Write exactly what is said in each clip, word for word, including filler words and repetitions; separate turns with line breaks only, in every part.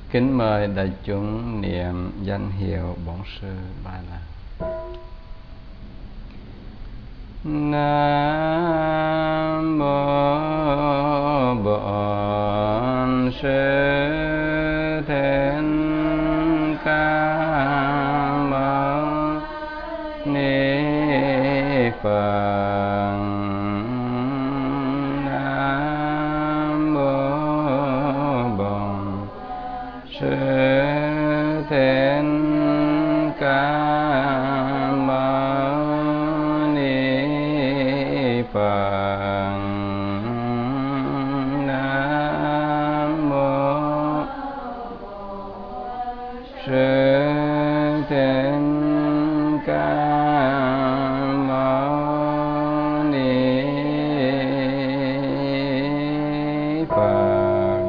Kính mời đại chúng niệm danh hiệu Bổn Sư ba lần. Nam mô Bổn Sư Thích Ca Mâu Ni Phật. Nam mô Bổn Sư Thích Ca Mâu Ni Phật. Nam mô Sư Thích Ca Mâu Ni Phật.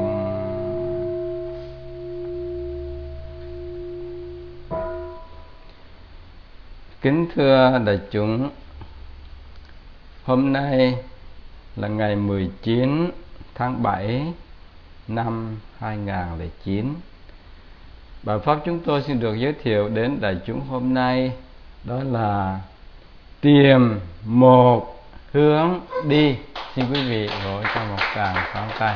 Kính thưa đại chúng, hôm nay là ngày mười chín tháng bảy năm hai nghìn không trăm lẻ chín. Bài pháp chúng tôi xin được giới thiệu đến đại chúng hôm nay đó là tìm một hướng đi. Xin quý vị vỗ cho một tràng pháo tay.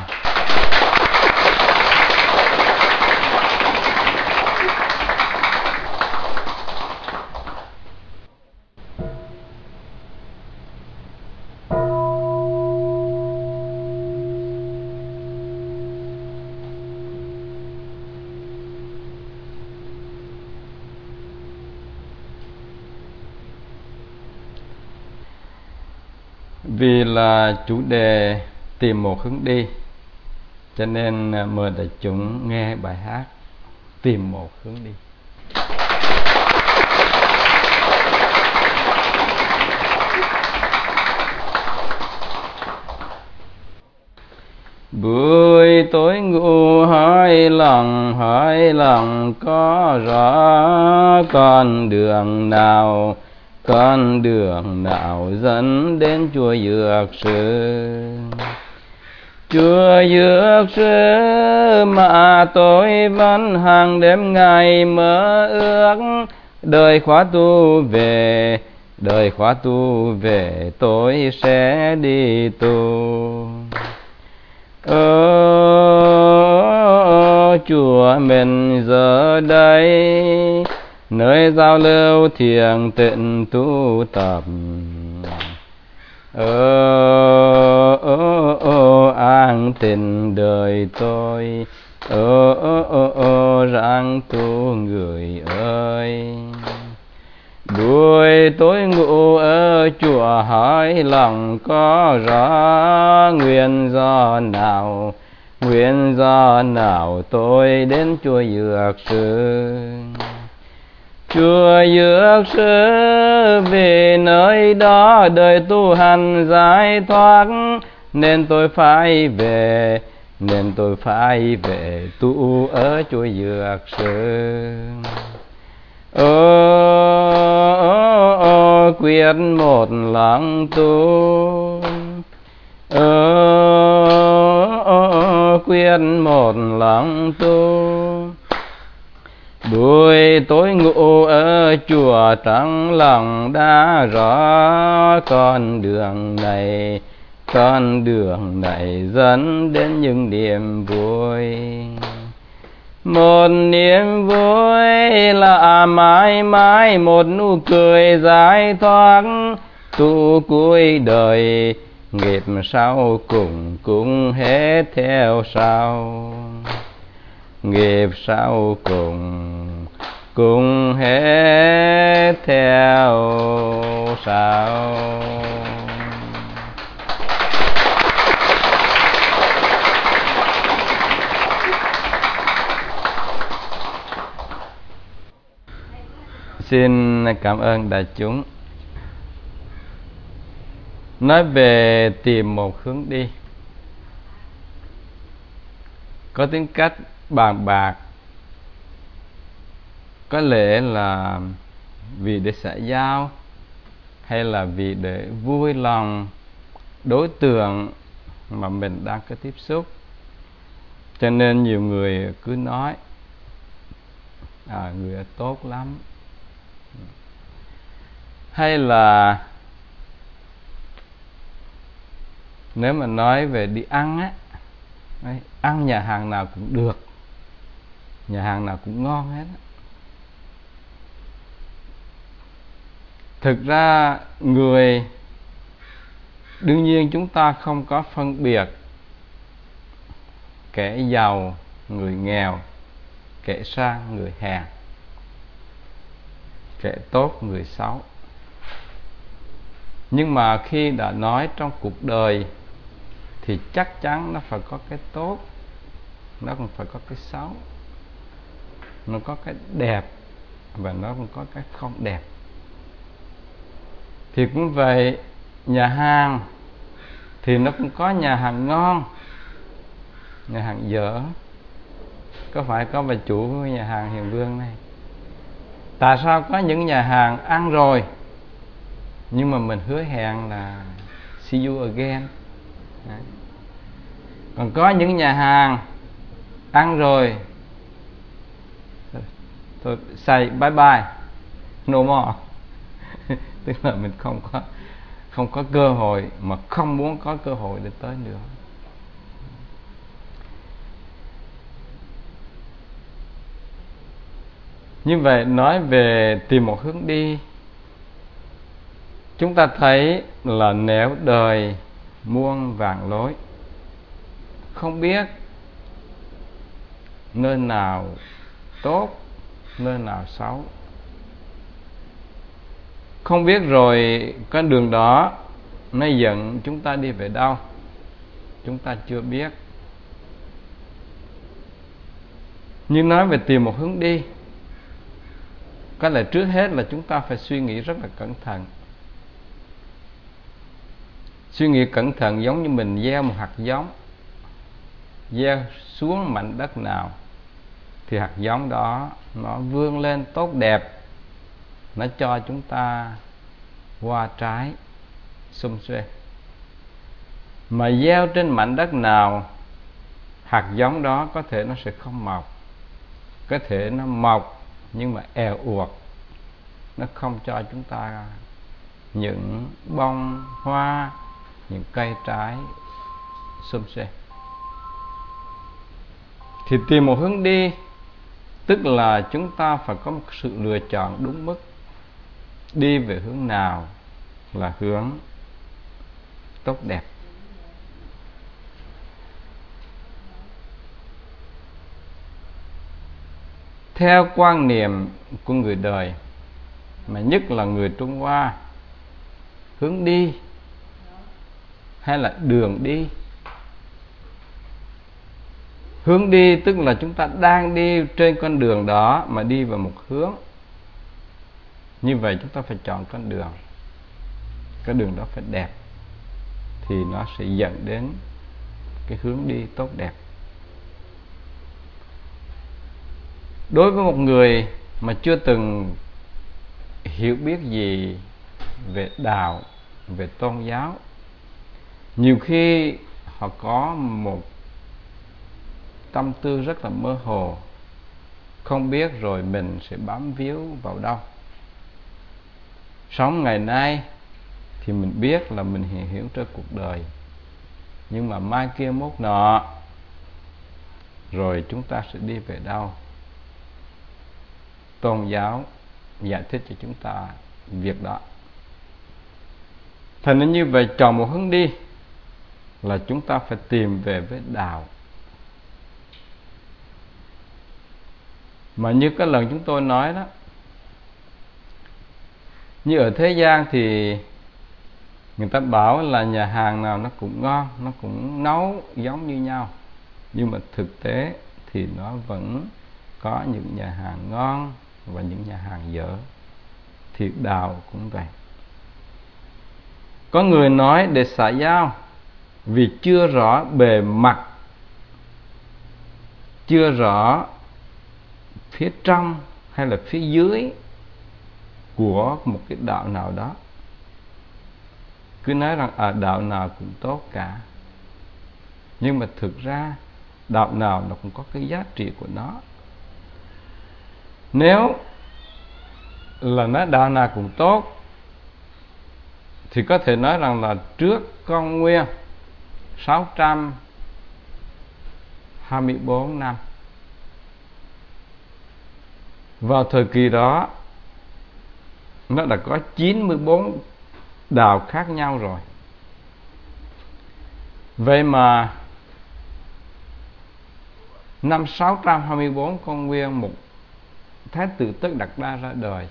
Vì là chủ đề tìm một hướng đi, cho nên mời đại chúng nghe bài hát Tìm một hướng đi. Buổi tối ngủ hỏi lòng, hỏi lòng có rõ con đường nào, con đường nào dẫn đến chùa Dược Sư. Chùa Dược Sư mà tôi vẫn hàng đêm ngày mơ ước, đời khóa tu về, đời khóa tu về tôi sẽ đi tu. Ở chùa mình giờ đây, nơi giao lưu thiền tịnh tu tập. Ở ô ô an tịnh đời tôi, ô ô ô ô ráng tu người ơi. Buổi tối ngủ ở chùa hỏi lòng có rõ, nguyên do nào, nguyên do nào tôi đến chùa Dược Sư. Chùa Dược Sư vì nơi đó đời tu hành giải thoát, nên tôi phải về, nên tôi phải về tu ở chùa Dược Sư. Ô, ô, ô quyết một lòng tu, ô, ô, ô quyết một lòng tu. Buổi tối ngủ ở chùa trắng lòng đã rõ, con đường này, con đường này dẫn đến những niềm vui. Một niềm vui là mãi mãi một nụ cười giải thoát, tu cuối đời nghiệp sau cùng cũng hết theo sau, nghiệp sau cùng cũng hết theo sau. Xin cảm ơn đại chúng. Nói về tìm một hướng đi, có tính cách bàn bạc, có lẽ là vì để xã giao hay là vì để vui lòng đối tượng mà mình đang có tiếp xúc. Cho nên nhiều người cứ nói à, người ấy tốt lắm. Hay là nếu mà nói về đi ăn á, đấy, ăn nhà hàng nào cũng được, nhà hàng nào cũng ngon hết á. Thực ra người đương nhiên chúng ta không có phân biệt kẻ giàu người nghèo, kẻ sang người hèn, kẻ tốt người xấu. Nhưng mà khi đã nói trong cuộc đời thì chắc chắn nó phải có cái tốt, nó cũng phải có cái xấu, nó có cái đẹp và nó cũng có cái không đẹp. Thì cũng vậy, nhà hàng thì nó cũng có nhà hàng ngon, nhà hàng dở. Có phải có bà chủ của nhà hàng Hiền Vương này, tại sao có những nhà hàng ăn rồi nhưng mà mình hứa hẹn là see you again. Đấy. Còn có những nhà hàng ăn rồi thôi say bye bye, no more. Tức là mình không có không có cơ hội, mà không muốn có cơ hội để tới nữa. Như vậy, nói về tìm một hướng đi, chúng ta thấy là nếu đời muôn vàn lối, không biết nơi nào tốt, nơi nào xấu, không biết rồi con đường đó nó dẫn chúng ta đi về đâu, chúng ta chưa biết. Nhưng nói về tìm một hướng đi, có lẽ trước hết là chúng ta phải suy nghĩ rất là cẩn thận. Suy nghĩ cẩn thận giống như mình gieo một hạt giống, gieo xuống mảnh đất nào thì hạt giống đó nó vươn lên tốt đẹp, nó cho chúng ta hoa trái sum xuê. Mà gieo trên mảnh đất nào, hạt giống đó có thể nó sẽ không mọc, có thể nó mọc nhưng mà èo uột, nó không cho chúng ta những bông hoa, những cây trái sum xuê. Thì tìm một hướng đi tức là chúng ta phải có một sự lựa chọn đúng mức, đi về hướng nào là hướng tốt đẹp. Theo quan niệm của người đời, mà nhất là người Trung Hoa, hướng đi hay là đường đi. Hướng đi tức là chúng ta đang đi trên con đường đó mà đi vào một hướng. Như vậy chúng ta phải chọn con đường, cái đường đó phải đẹp thì nó sẽ dẫn đến cái hướng đi tốt đẹp. Đối với một người mà chưa từng hiểu biết gì về đạo, về tôn giáo, nhiều khi họ có một tâm tư rất là mơ hồ, không biết rồi mình sẽ bám víu vào đâu. Sống ngày nay thì mình biết là mình hiện hữu trên cuộc đời, nhưng mà mai kia mốt nọ rồi chúng ta sẽ đi về đâu? Tôn giáo giải thích cho chúng ta việc đó. Thành nên như vậy, chọn một hướng đi là chúng ta phải tìm về với đạo. Mà như cái lần chúng tôi nói đó, như ở thế gian thì người ta bảo là nhà hàng nào nó cũng ngon, nó cũng nấu giống như nhau. Nhưng mà thực tế thì nó vẫn có những nhà hàng ngon và những nhà hàng dở. Thì đạo cũng vậy. Có người nói để xã giao vì chưa rõ bề mặt, chưa rõ phía trong hay là phía dưới của một cái đạo nào đó, cứ nói rằng ở à, đạo nào cũng tốt cả. Nhưng mà thực ra đạo nào nó cũng có cái giá trị của nó. Nếu là nói đạo nào cũng tốt thì có thể nói rằng là trước công nguyên sáu trăm hai mươi bốn năm, vào thời kỳ đó nó đã có chín mươi bốn đạo khác nhau rồi. Vậy mà năm sáu trăm hai mươi bốn công nguyên, một Thái tử Tất Đạt Đa ra đời,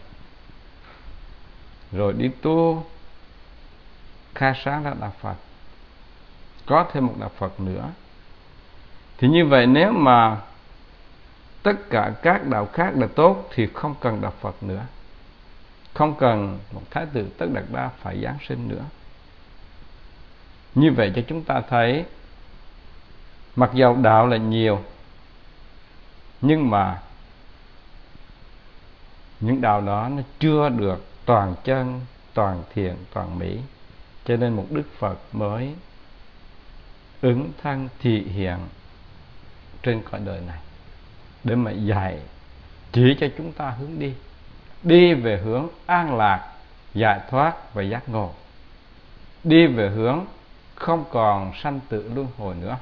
rồi đi tu khai sáng ra đạo Phật, có thêm một đạo Phật nữa. Thì như vậy nếu mà tất cả các đạo khác là tốt thì không cần đạo Phật nữa, không cần một Thái tử Tất Đạt Đa phải giáng sinh nữa. Như vậy cho chúng ta thấy, mặc dầu đạo là nhiều, nhưng mà những đạo đó nó chưa được toàn chân, toàn thiện, toàn mỹ. Cho nên một Đức Phật mới ứng thân thị hiện trên cõi đời này để mà dạy, chỉ cho chúng ta hướng đi, đi về hướng an lạc, giải thoát và giác ngộ, đi về hướng không còn sanh tử luân hồi nữa.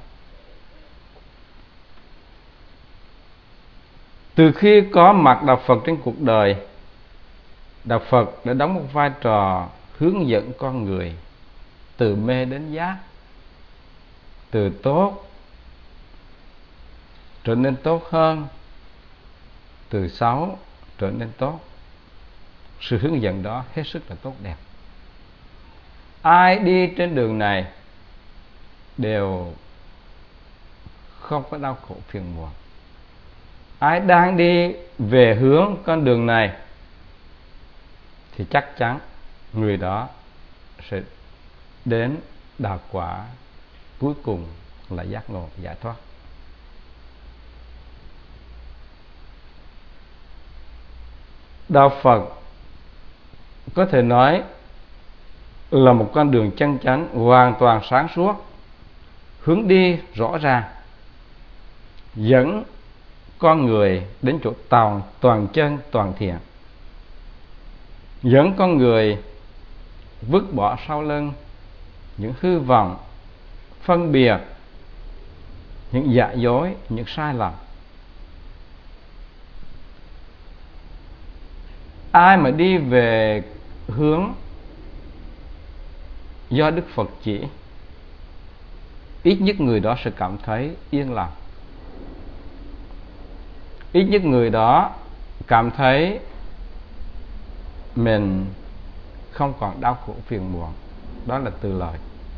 Từ khi có mặt đạo Phật trên cuộc đời, đạo Phật đã đóng một vai trò hướng dẫn con người từ mê đến giác, từ tốt trở nên tốt hơn, từ xấu trở nên tốt. Sự hướng dẫn đó hết sức là tốt đẹp. Ai đi trên đường này đều không có đau khổ phiền muộn. Ai đang đi về hướng con đường này thì chắc chắn người đó sẽ đến đạo quả cuối cùng là giác ngộ, giải thoát. Đạo Phật có thể nói là một con đường chân chánh, hoàn toàn sáng suốt, hướng đi rõ ràng, dẫn con người đến chỗ toàn, toàn chân, toàn thiện, dẫn con người vứt bỏ sau lưng những hư vọng, phân biệt, những giả dối, những sai lầm. Ai mà đi về hướng do Đức Phật chỉ, ít nhất người đó sẽ cảm thấy yên lòng, ít nhất người đó cảm thấy mình không còn đau khổ phiền muộn. Đó là từ lời.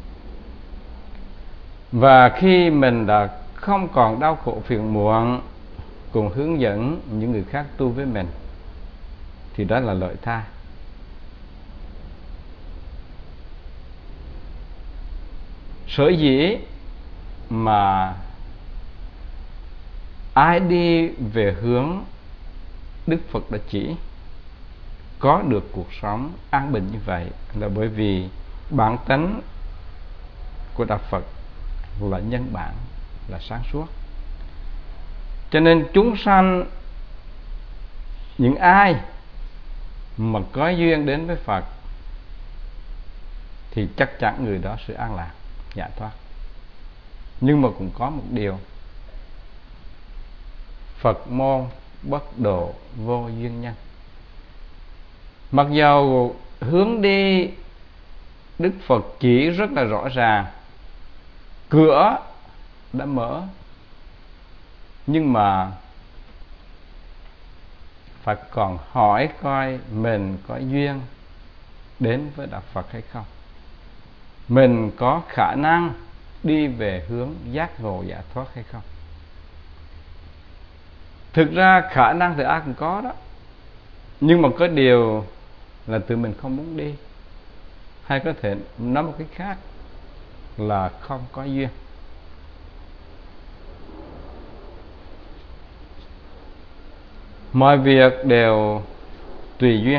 Và khi mình đã không còn đau khổ phiền muộn, cùng hướng dẫn những người khác tu với mình, thì đó là lợi tha. Sở dĩ mà ai đi về hướng Đức Phật đã chỉ, có được cuộc sống an bình như vậy, là bởi vì bản tánh của đạo Phật là nhân bản, là sáng suốt. Cho nên chúng sanh, những ai mà có duyên đến với Phật thì chắc chắn người đó sẽ an lạc, giải thoát. Nhưng mà cũng có một điều, Phật môn bất độ vô duyên nhân. Mặc dầu hướng đi Đức Phật chỉ rất là rõ ràng, cửa đã mở, nhưng mà phải còn hỏi coi mình có duyên đến với đạo Phật hay không, mình có khả năng đi về hướng giác ngộ giải thoát hay không. Thực ra khả năng thì ai cũng có đó, nhưng mà có điều là tự mình không muốn đi, hay có thể nói một cái khác là không có duyên. Mọi việc đều tùy duyên.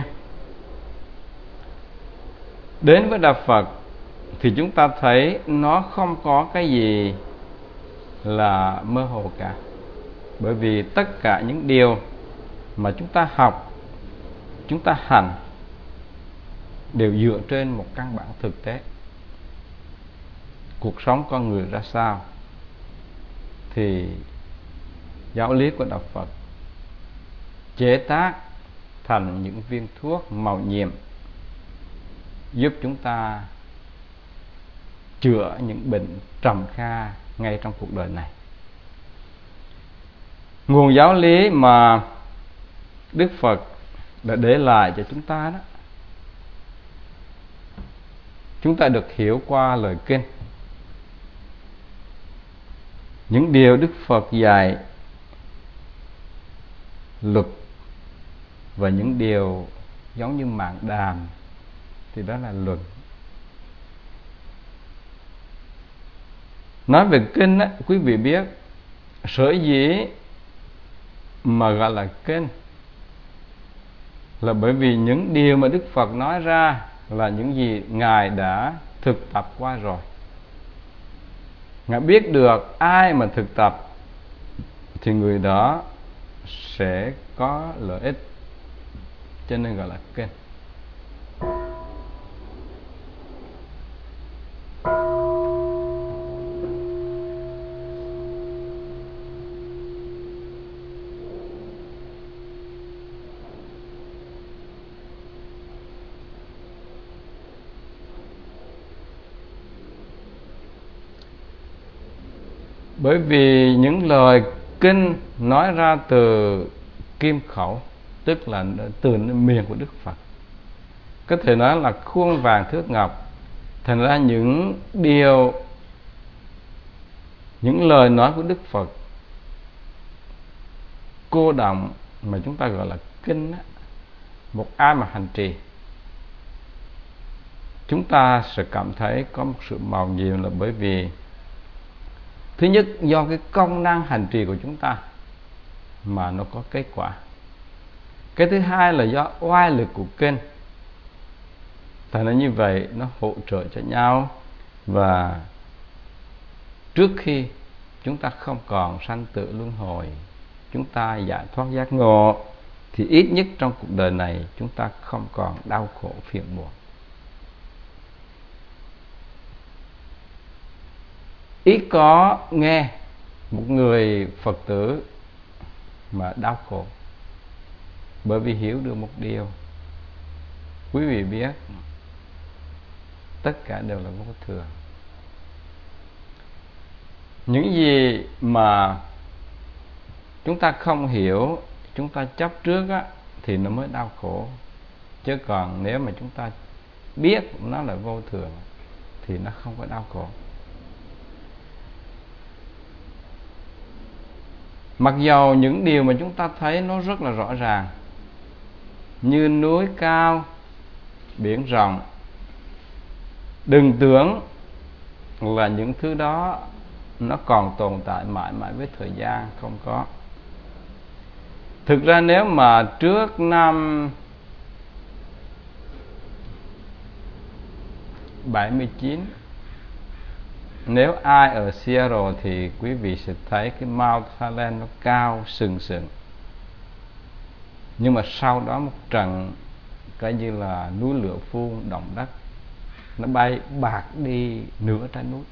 Đến với đạo Phật thì chúng ta thấy nó không có cái gì là mơ hồ cả, bởi vì tất cả những điều mà chúng ta học, chúng ta hành đều dựa trên một căn bản thực tế. Cuộc sống con người ra sao thì giáo lý của Đạo Phật chế tác thành những viên thuốc màu nhiệm giúp chúng ta chữa những bệnh trầm kha ngay trong cuộc đời này. Nguồn giáo lý mà Đức Phật đã để lại cho chúng ta đó, chúng ta được hiểu qua lời kinh. Những điều Đức Phật dạy, luật và những điều giống như mạng đàm thì đó là luật. Nói về kinh á, quý vị biết sở dĩ mà gọi là kinh là bởi vì những điều mà Đức Phật nói ra là những gì Ngài đã thực tập qua rồi. Ngài biết được ai mà thực tập thì người đó sẽ có lợi ích, cho nên gọi là kinh. Bởi vì những lời kinh nói ra từ kim khẩu, tức là từ miệng của Đức Phật, có thể nói là khuôn vàng thước ngọc. Thành ra những điều, những lời nói của Đức Phật cô đọng mà chúng ta gọi là kinh á, một ai mà hành trì, chúng ta sẽ cảm thấy có một sự màu nhiệm, là bởi vì thứ nhất do cái công năng hành trì của chúng ta mà nó có kết quả. Cái thứ hai là do oai lực của kinh. Thành ra như vậy nó hỗ trợ cho nhau, và trước khi chúng ta không còn sanh tử luân hồi, chúng ta giải thoát giác ngộ, thì ít nhất trong cuộc đời này chúng ta không còn đau khổ phiền muộn. Ít có nghe một người Phật tử mà đau khổ, bởi vì hiểu được một điều. Quý vị biết tất cả đều là vô thường. Những gì mà chúng ta không hiểu, chúng ta chấp trước á, thì nó mới đau khổ. Chứ còn nếu mà chúng ta biết nó là vô thường thì nó không có đau khổ. Mặc dầu những điều mà chúng ta thấy nó rất là rõ ràng, như núi cao, biển rộng, đừng tưởng là những thứ đó nó còn tồn tại mãi mãi với thời gian. Không có. Thực ra nếu mà trước năm bảy mươi chín, nếu ai ở Seattle thì quý vị sẽ thấy cái Mount Highland nó cao sừng sừng. Nhưng mà sau đó một trận cái như là núi lửa phun, động đất, nó bay bạc đi nửa trái núi.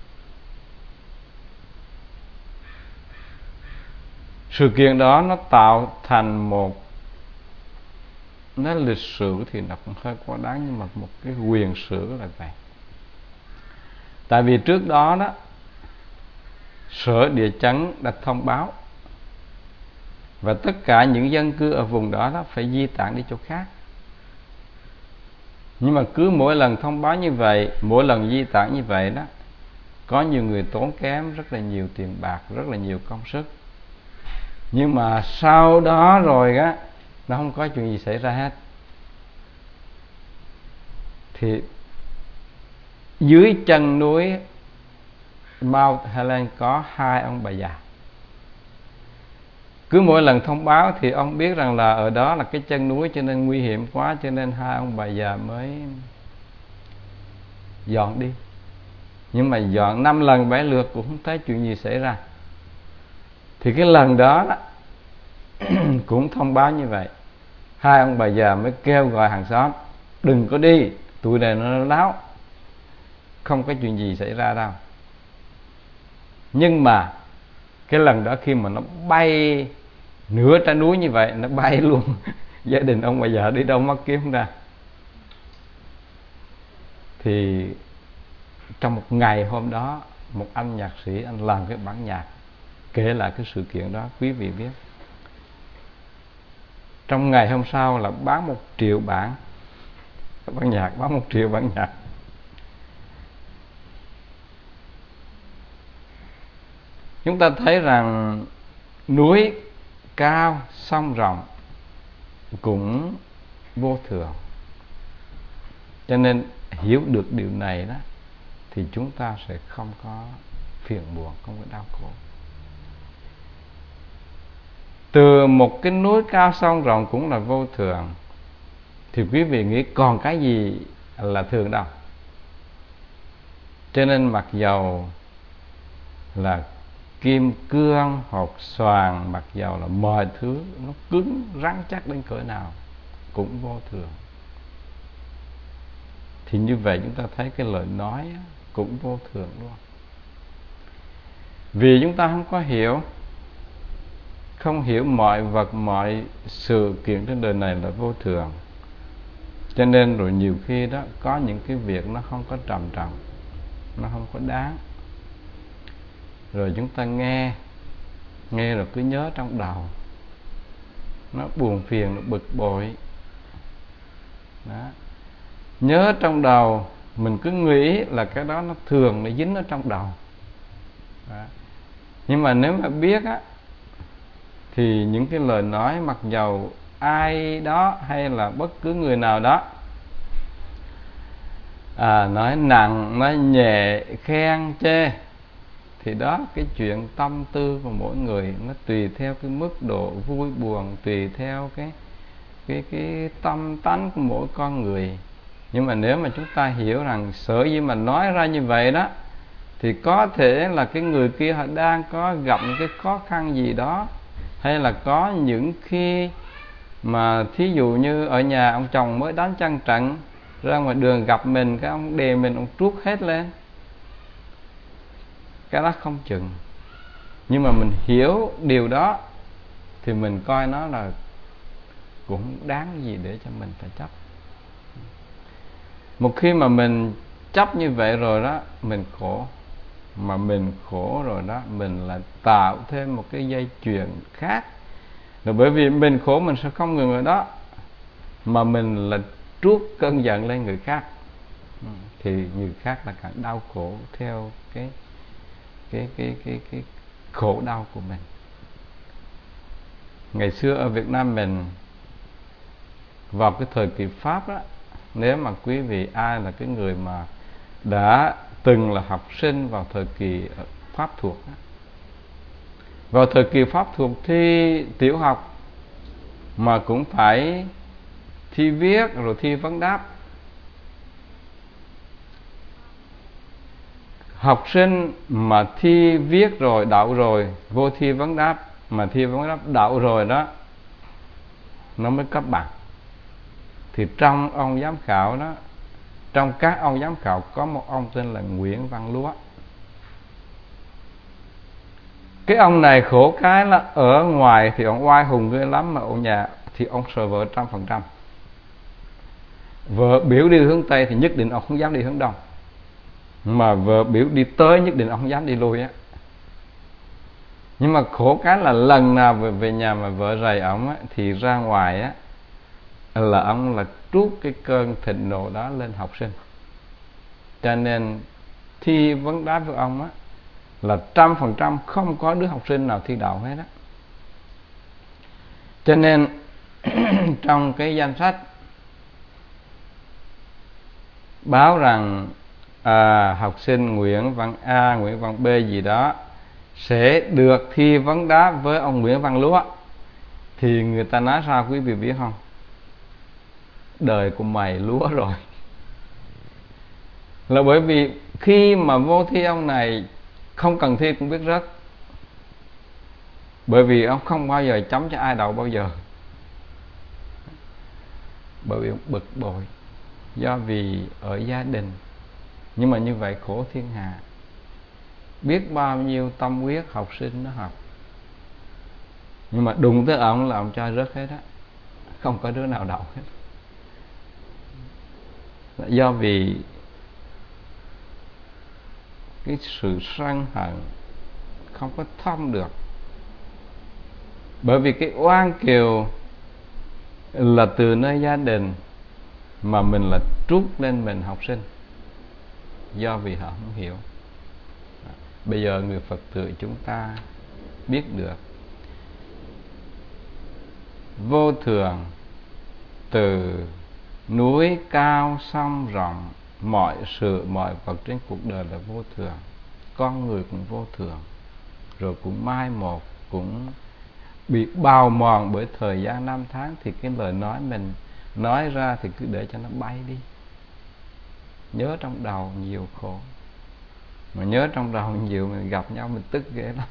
Sự kiện đó nó tạo thành một, nó lịch sử thì nó cũng hơi quá đáng, nhưng mà một cái quyền sử là vậy. Tại vì trước đó đó, Sở Địa chấn đã thông báo, và tất cả những dân cư ở vùng đó, đó phải di tản đi chỗ khác. Nhưng mà cứ mỗi lần thông báo như vậy, mỗi lần di tản như vậy đó, có nhiều người tốn kém rất là nhiều tiền bạc, rất là nhiều công sức. Nhưng mà sau đó rồi á, nó không có chuyện gì xảy ra hết. Thì dưới chân núi Mount Highland có hai ông bà già. Cứ mỗi lần thông báo thì ông biết rằng là ở đó là cái chân núi, cho nên nguy hiểm quá, cho nên hai ông bà già mới dọn đi. Nhưng mà dọn năm lần bảy lượt cũng không thấy chuyện gì xảy ra. Thì cái lần đó, đó cũng thông báo như vậy. Hai ông bà già mới kêu gọi hàng xóm đừng có đi, tụi này nó láo, không có chuyện gì xảy ra đâu. Nhưng mà cái lần đó khi mà nó bay nửa trái núi như vậy, nó bay luôn gia đình ông bà già đi đâu mất kiếm ra. Thì trong một ngày hôm đó, một anh nhạc sĩ, anh làm cái bản nhạc kể lại cái sự kiện đó. Quý vị biết, trong ngày hôm sau là bán một triệu bản bản nhạc, bán một triệu bản nhạc. Chúng ta thấy rằng núi cao sông rộng cũng vô thường. Cho nên hiểu được điều này đó thì chúng ta sẽ không có phiền muộn, không có đau khổ. Từ một cái núi cao sông rộng cũng là vô thường, thì quý vị nghĩ còn cái gì là thường đâu. Cho nên mặc dầu là kim cương, hột xoàn, mặc dầu là mọi thứ nó cứng rắn chắc đến cỡ nào cũng vô thường. Thì như vậy chúng ta thấy cái lời nói cũng vô thường luôn. Vì chúng ta không có hiểu, không hiểu mọi vật, mọi sự kiện trên đời này là vô thường, cho nên rồi nhiều khi đó có những cái việc nó không có trầm trọng, nó không có đáng. Rồi chúng ta nghe Nghe rồi cứ nhớ trong đầu, nó buồn phiền, nó bực bội đó. Nhớ trong đầu, mình cứ nghĩ là cái đó nó thường, nó dính ở trong đầu đó. Nhưng mà nếu mà biết á, thì những cái lời nói mặc dầu ai đó hay là bất cứ người nào đó à, nói nặng, nói nhẹ, khen, chê, thì đó cái chuyện tâm tư của mỗi người, nó tùy theo cái mức độ vui buồn, tùy theo cái cái cái tâm tánh của mỗi con người. Nhưng mà nếu mà chúng ta hiểu rằng sở dĩ mà nói ra như vậy đó, thì có thể là cái người kia họ đang có gặp những cái khó khăn gì đó, hay là có những khi mà thí dụ như ở nhà ông chồng mới đánh chân trận, ra ngoài đường gặp mình, cái ông đè mình, ông trút hết lên, cái đó không chừng. Nhưng mà mình hiểu điều đó thì mình coi nó là cũng đáng gì để cho mình phải chấp. Một khi mà mình chấp như vậy rồi đó, mình khổ. Mà mình khổ rồi đó, mình lại tạo thêm một cái dây chuyền khác. Rồi bởi vì mình khổ, mình sẽ không ngừng ở đó, mà mình là trút cơn giận lên người khác, thì người khác là càng đau khổ theo cái cái cái cái cái khổ đau của mình. Ngày xưa ở Việt Nam mình, vào cái thời kỳ Pháp đó, nếu mà quý vị ai là cái người mà đã từng là học sinh vào thời kỳ Pháp thuộc đó, vào thời kỳ Pháp thuộc thi tiểu học mà cũng phải thi viết rồi thi vấn đáp. Học sinh mà thi viết rồi đậu rồi, vô thi vấn đáp mà thi vấn đáp đậu rồi đó, nó mới cấp bằng. Thì trong ông giám khảo đó, trong các ông giám khảo có một ông tên là Nguyễn Văn Lúa. Cái ông này khổ cái là ở ngoài thì ông oai hùng ghê lắm, mà ở nhà thì ông sợ vợ trăm phần trăm. Vợ biểu đi hướng Tây thì nhất định ông không dám đi hướng Đông, mà vợ biểu đi tới nhất định ông không dám đi lui á. Nhưng mà khổ cái là lần nào về, về nhà mà vợ rầy ổng á, thì ra ngoài á là ông là trút cái cơn thịnh nộ đó lên học sinh. Cho nên thi vấn đáp với ông á là trăm phần trăm không có đứa học sinh nào thi đậu hết á. Cho nên trong cái danh sách báo rằng à, học sinh Nguyễn Văn A, Nguyễn Văn B gì đó sẽ được thi vấn đáp với ông Nguyễn Văn Lúa, thì người ta nói sao quý vị biết không? Đời của mày lúa rồi. Là bởi vì khi mà vô thi ông này không cần thi cũng biết rớt. Bởi vì ông không bao giờ chấm cho ai đậu bao giờ. Bởi vì ông bực bội, do vì ở gia đình. Nhưng mà như vậy khổ thiên hạ. Biết bao nhiêu tâm huyết học sinh nó học, nhưng mà đụng tới ông là ông cho rớt hết á, không có đứa nào đậu hết. Do vì cái sự sân hận không có thông được. Bởi vì cái oan kiều là từ nơi gia đình, mà mình là trút lên mình học sinh, do vì họ không hiểu. Bây giờ người Phật tử chúng ta biết được vô thường, từ núi cao sông rộng, mọi sự mọi vật trên cuộc đời là vô thường. Con người cũng vô thường, rồi cũng mai một, cũng bị bào mòn bởi thời gian năm tháng. Thì cái lời nói mình nói ra thì cứ để cho nó bay đi. Nhớ trong đầu nhiều khổ, mà nhớ trong đầu nhiều mình gặp nhau mình tức ghê lắm.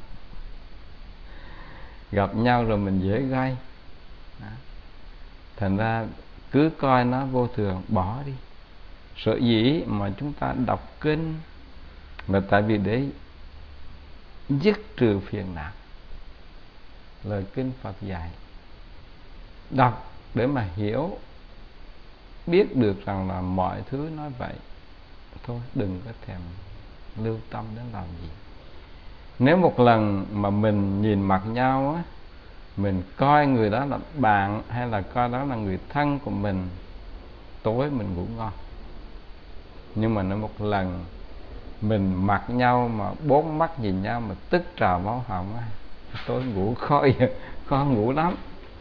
Gặp nhau rồi mình dễ gây. Đó. Thành ra cứ coi nó vô thường, bỏ đi. Sở dĩ mà chúng ta đọc kinh là tại vì để dứt trừ phiền não. Lời kinh Phật dạy, đọc để mà hiểu, biết được rằng là mọi thứ nói vậy. Thôi đừng có thèm lưu tâm đến làm gì. Nếu một lần mà mình nhìn mặt nhau á, mình coi người đó là bạn hay là coi đó là người thân của mình, tối mình ngủ ngon. Nhưng mà nếu một lần mình mặt nhau mà bốn mắt nhìn nhau mà tức trào máu họng á, tối ngủ khó khó ngủ lắm.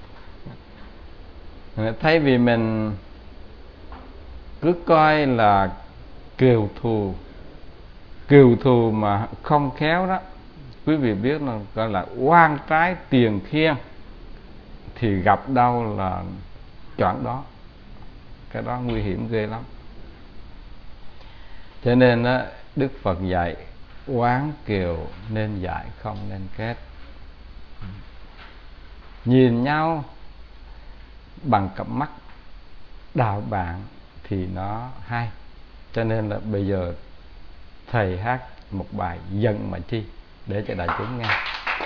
Thay vì mình cứ coi là kiều thù, kiều thù mà không khéo đó, quý vị biết là gọi là oan trái tiền khiên, thì gặp đâu là chọn đó. Cái đó nguy hiểm ghê lắm. Cho nên đó, Đức Phật dạy oán kiều nên giải không nên kết. Nhìn nhau bằng cặp mắt đạo bạn thì nó hay. Cho nên là bây giờ thầy hát một bài Giận Mà Chi để cho đại chúng nghe.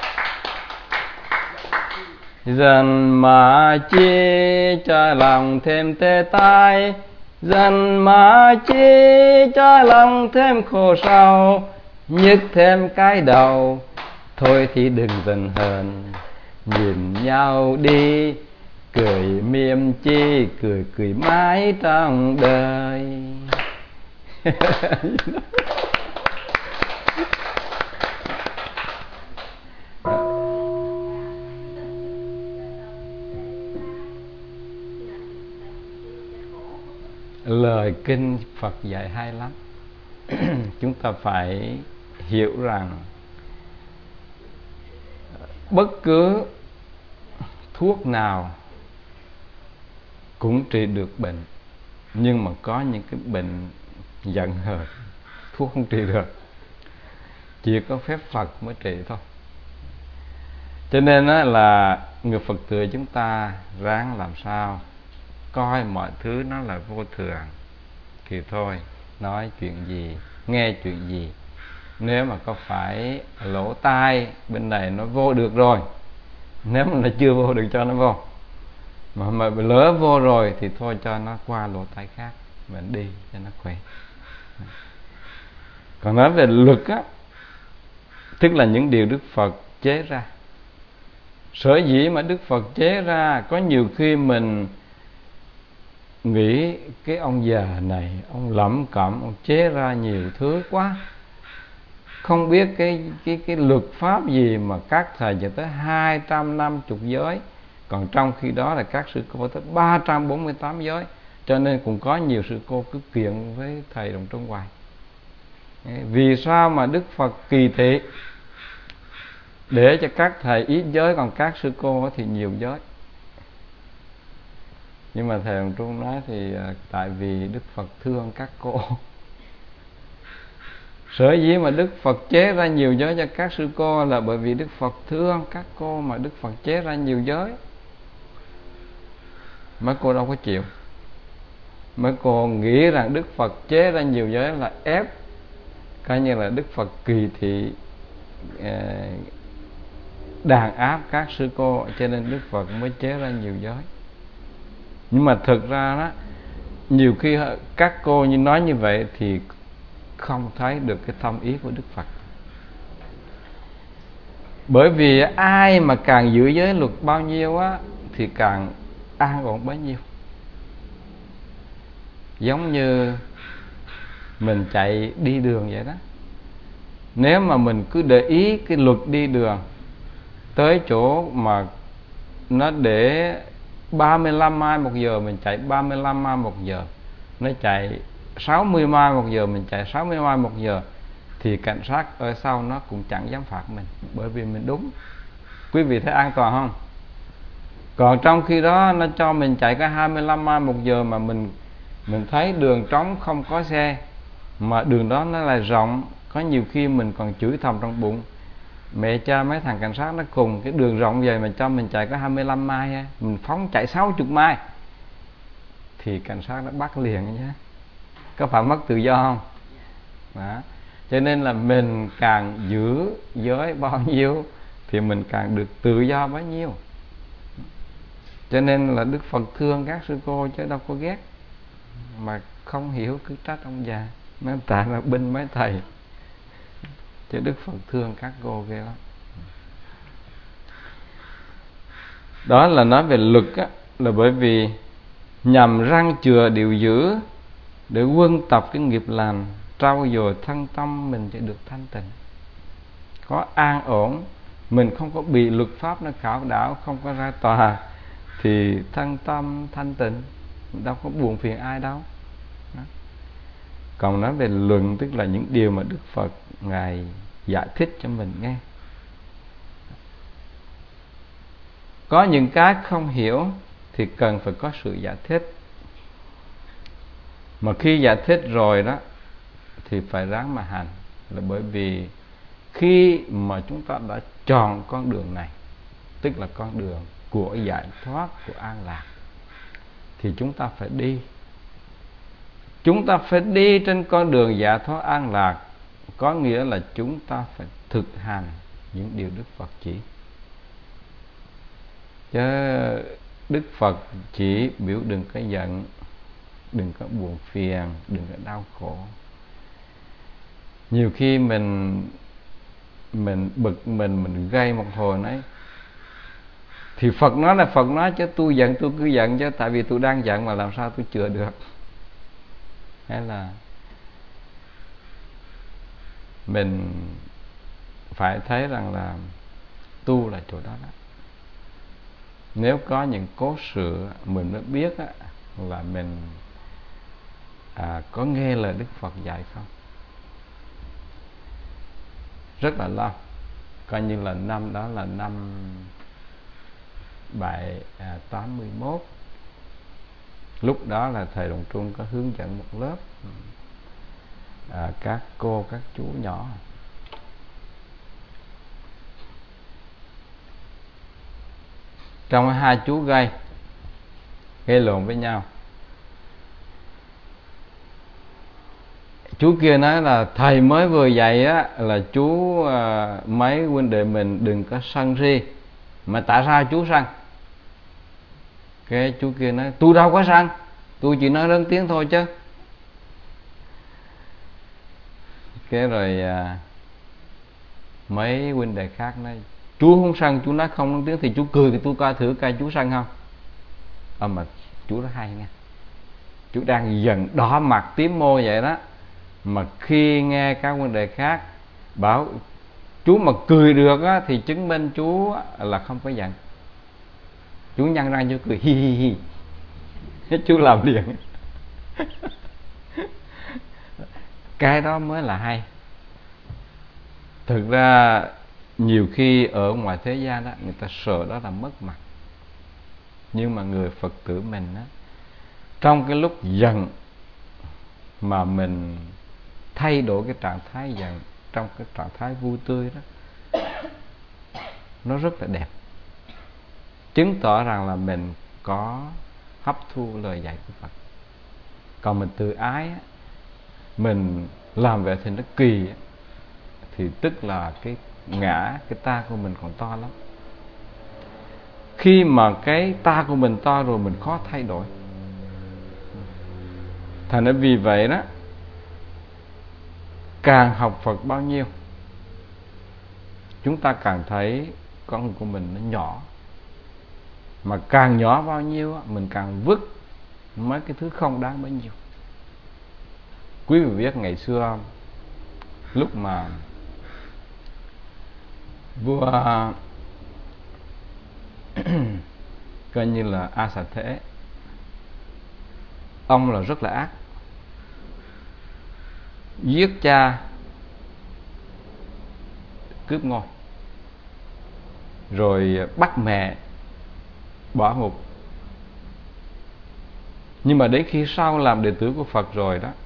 Giận mà chi cho lòng thêm tê tai, giận mà chi cho lòng thêm khổ sầu, nhức thêm cái đầu. Thôi thì đừng giận hờn, nhìn nhau đi, cười miêm chi, cười cười mãi trong đời. Lời kinh Phật dạy hay lắm. Chúng ta phải hiểu rằng bất cứ thuốc nào cũng trị được bệnh, nhưng mà có những cái bệnh giận hờn thuốc không trị được, chỉ có phép Phật mới trị thôi. Cho nên là người Phật tử chúng ta ráng làm sao coi mọi thứ nó là vô thường, thì thôi nói chuyện gì, nghe chuyện gì, nếu mà có phải lỗ tai bên này nó vô được rồi, nếu mà nó chưa vô được cho nó vô, mà mà lỡ vô rồi thì thôi cho nó qua lỗ tai khác, mình đi cho nó khỏe. Còn nói về luật á, tức là những điều Đức Phật chế ra. Sở dĩ mà Đức Phật chế ra, có nhiều khi mình nghĩ cái ông già này ông lẩm cẩm, ông chế ra nhiều thứ quá, không biết cái cái cái luật pháp gì mà các thầy cho tới hai trăm năm mươi giới, còn trong khi đó là các sư cô tới ba trăm bốn mươi tám giới. Cho nên cũng có nhiều sư cô cứ kiện với thầy Đồng Trung hoài. Vì sao mà Đức Phật kỳ thị để cho các thầy ít giới, còn các sư cô thì nhiều giới? Nhưng mà thầy Đồng Trung nói thì tại vì Đức Phật thương các cô. Sở dĩ mà Đức Phật chế ra nhiều giới cho các sư cô là bởi vì Đức Phật thương các cô mà Đức Phật chế ra nhiều giới. Mấy cô đâu có chịu. Mấy cô nghĩ rằng Đức Phật chế ra nhiều giới là ép, coi như là Đức Phật kỳ thị, đàn áp các sư cô, cho nên Đức Phật mới chế ra nhiều giới. Nhưng mà thực ra đó, nhiều khi các cô như nói như vậy thì không thấy được cái thâm ý của Đức Phật. Bởi vì ai mà càng giữ giới luật bao nhiêu á thì càng an ổn bấy nhiêu. Giống như mình chạy đi đường vậy đó. Nếu mà mình cứ để ý cái luật đi đường, tới chỗ mà nó để ba mươi lăm mai một giờ mình chạy ba mươi lăm mai một giờ, nó chạy sáu mươi mai một giờ mình chạy sáu mươi mai một giờ, thì cảnh sát ở sau nó cũng chẳng dám phạt mình, bởi vì mình đúng. Quý vị thấy an toàn không? Còn trong khi đó nó cho mình chạy có hai mươi lăm mai một giờ mà mình mình thấy đường trống không có xe, mà đường đó nó là rộng, có nhiều khi mình còn chửi thầm trong bụng: mẹ cha mấy thằng cảnh sát nó cùng cái đường rộng vậy mà cho mình chạy có hai mươi lăm mai, mình phóng chạy sáu mươi mai, thì cảnh sát nó bắt liền nhé. Có phải mất tự do không? Đó. Cho nên là mình càng giữ giới bao nhiêu thì mình càng được tự do bấy nhiêu. Cho nên là Đức Phật thương các sư cô chứ đâu có ghét. Mà không hiểu cứ trách ông già, nó tại là binh mấy thầy. Chứ Đức Phật thương các cô ghê lắm. Đó là nói về luật á, là bởi vì nhằm răng chừa điều giữ, để quân tập cái nghiệp lành, trau dồi thân tâm mình sẽ được thanh tịnh, có an ổn. Mình không có bị luật pháp nó khảo đảo, không có ra tòa, thì thân tâm thanh tịnh, đâu có buồn phiền ai đâu. Đó. Còn nói về luận, tức là những điều mà Đức Phật Ngài giải thích cho mình nghe. Có những cái không hiểu thì cần phải có sự giải thích. Mà khi giải thích rồi đó thì phải ráng mà hành. Là bởi vì khi mà chúng ta đã chọn con đường này, tức là con đường của giải thoát, của an lạc, thì chúng ta phải đi. Chúng ta phải đi trên con đường giải thoát an lạc, có nghĩa là chúng ta phải thực hành những điều Đức Phật chỉ. Chứ Đức Phật chỉ biểu đừng có giận, đừng có buồn phiền, đừng có đau khổ. Nhiều khi mình mình bực mình, mình gây một hồi nấy, thì Phật nói là Phật nói, chứ tôi giận tôi cứ giận, chứ tại vì tôi đang giận mà làm sao tôi chữa được. Hay là mình phải thấy rằng là tu là chỗ đó đó. Nếu có những cố sự mình mới biết á, là mình à, có nghe lời Đức Phật dạy không. Rất là lâu, coi như là năm đó là năm bảy tám mươi mốt. Lúc đó là thầy Đồng Trung có hướng dẫn một lớp à, các cô các chú nhỏ. Trong hai chú gây gây lộn với nhau. Chú kia nói là thầy mới vừa dạy á, là chú à, mấy huynh đệ mình đừng có sân si. Mà tại sao chú sân? Cái chú kia nói tôi đâu có sân, tôi chỉ nói lớn tiếng thôi chứ. Cái rồi à, mấy huynh đệ khác nói chú không sân, chú nói không lớn tiếng thì chú cười thì tôi coi thử coi chú sân không. Ờ mà chú rất hay nha. Chú đang dần đỏ mặt tím môi vậy đó, mà khi nghe các vấn đề khác bảo chú mà cười được á, thì chứng minh chú là không có giận. Chú nhăn răng chú cười hi hi hi. Chú làm liền. Cái đó mới là hay. Thực ra nhiều khi ở ngoài thế gian đó, người ta sợ đó là mất mặt. Nhưng mà người Phật tử mình á, trong cái lúc giận mà mình thay đổi cái trạng thái giận trong cái trạng thái vui tươi đó, nó rất là đẹp, chứng tỏ rằng là mình có hấp thu lời dạy của Phật. Còn mình tự ái, mình làm vậy thì nó kỳ, thì tức là cái ngã, cái ta của mình còn to lắm. Khi mà cái ta của mình to rồi, mình khó thay đổi. Thành ra vì vậy đó, càng học Phật bao nhiêu, chúng ta càng thấy con người của mình nó nhỏ. Mà càng nhỏ bao nhiêu, mình càng vứt mấy cái thứ không đáng bấy nhiêu. Quý vị biết ngày xưa, lúc mà vua coi như là A Xà Thế, ông là rất là ác, giết cha, cướp ngôi, rồi bắt mẹ bỏ ngục. Nhưng mà đến khi sau làm đệ tử của Phật rồi đó,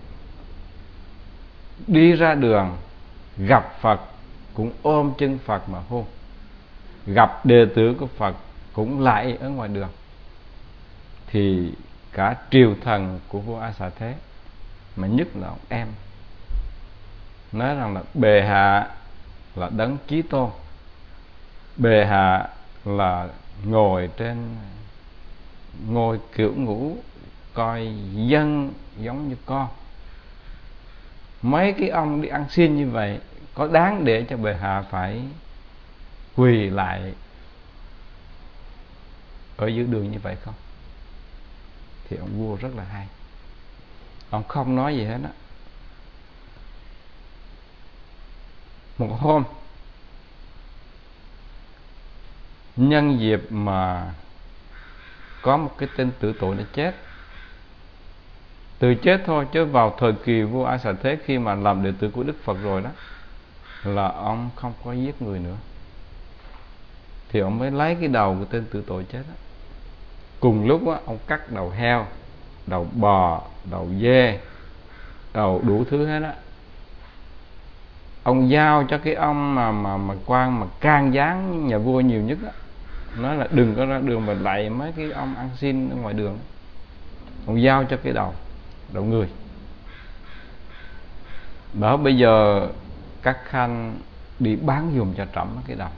đi ra đường gặp Phật cũng ôm chân Phật mà hôn, gặp đệ tử của Phật cũng lại ở ngoài đường. Thì cả triều thần của vua A Xà Thế, mà nhất là ông em, nói rằng là bệ hạ là đấng chí tôn, bệ hạ là ngồi trên ngôi cửu ngũ, coi dân giống như con. Mấy cái ông đi ăn xin như vậy có đáng để cho bệ hạ phải quỳ lại ở giữa đường như vậy không? Thì ông vua rất là hay, ông không nói gì hết á. Một hôm, nhân dịp mà có một cái tên tử tội đã chết, từ chết thôi, chứ vào thời kỳ vua A Xà Thế, khi mà làm đệ tử của Đức Phật rồi đó, là ông không có giết người nữa. Thì ông mới lấy cái đầu của tên tử tội chết đó. Cùng lúc đó, ông cắt đầu heo, đầu bò, đầu dê, đầu đủ thứ hết đó. Ông giao cho cái ông mà mà mà quan mà can gián nhà vua nhiều nhất đó, nói là đừng có ra đường mà lạy mấy cái ông ăn xin ở ngoài đường. Ông giao cho cái đầu, đầu người. Đó, bây giờ các khanh đi bán giùm cho trẫm cái đầu.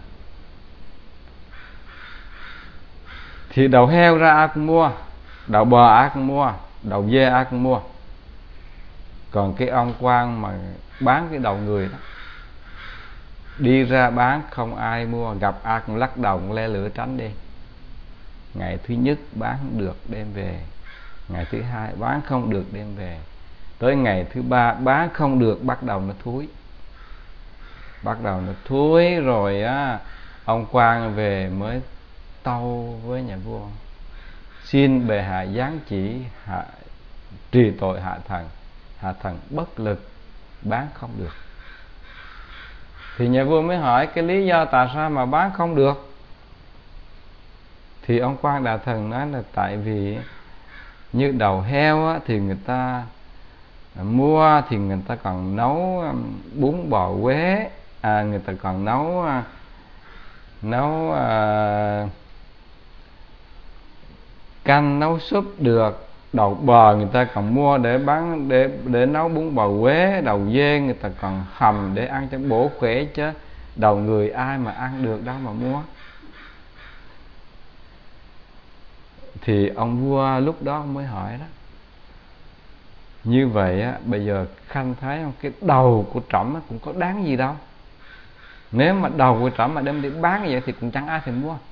Thì đầu heo ra ai cũng mua, đầu bò ai cũng mua, đầu dê ai cũng mua. Còn cái ông quan mà bán cái đầu người đó, đi ra bán không ai mua, gặp ai cũng lắc đầu, cũng le lửa tránh đi. Ngày thứ nhất bán được đem về, ngày thứ hai bán không được đem về, tới ngày thứ ba bán không được bắt đầu nó thúi, bắt đầu nó thúi rồi á, ông quan về mới tâu với nhà vua, xin bệ hạ giáng chỉ hạ trì tội hạ thần, hạ thần bất lực bán không được. Thì nhà vua mới hỏi cái lý do tại sao mà bán không được. Thì ông quan đại thần nói là tại vì như đầu heo á, thì người ta mua thì người ta còn nấu bún bò Huế, à, người ta còn nấu nấu à, canh, nấu súp được. Đầu bò người ta còn mua để bán, để để nấu bún bò Huế. Đầu dê người ta còn hầm để ăn cho bổ khỏe, chứ đầu người ai mà ăn được đâu mà mua. Thì ông vua lúc đó mới hỏi đó, như vậy á, bây giờ khanh thấy không, cái đầu của trẫm cũng có đáng gì đâu. Nếu mà đầu của trẫm mà đem đi bán như vậy thì cũng chẳng ai thèm mua.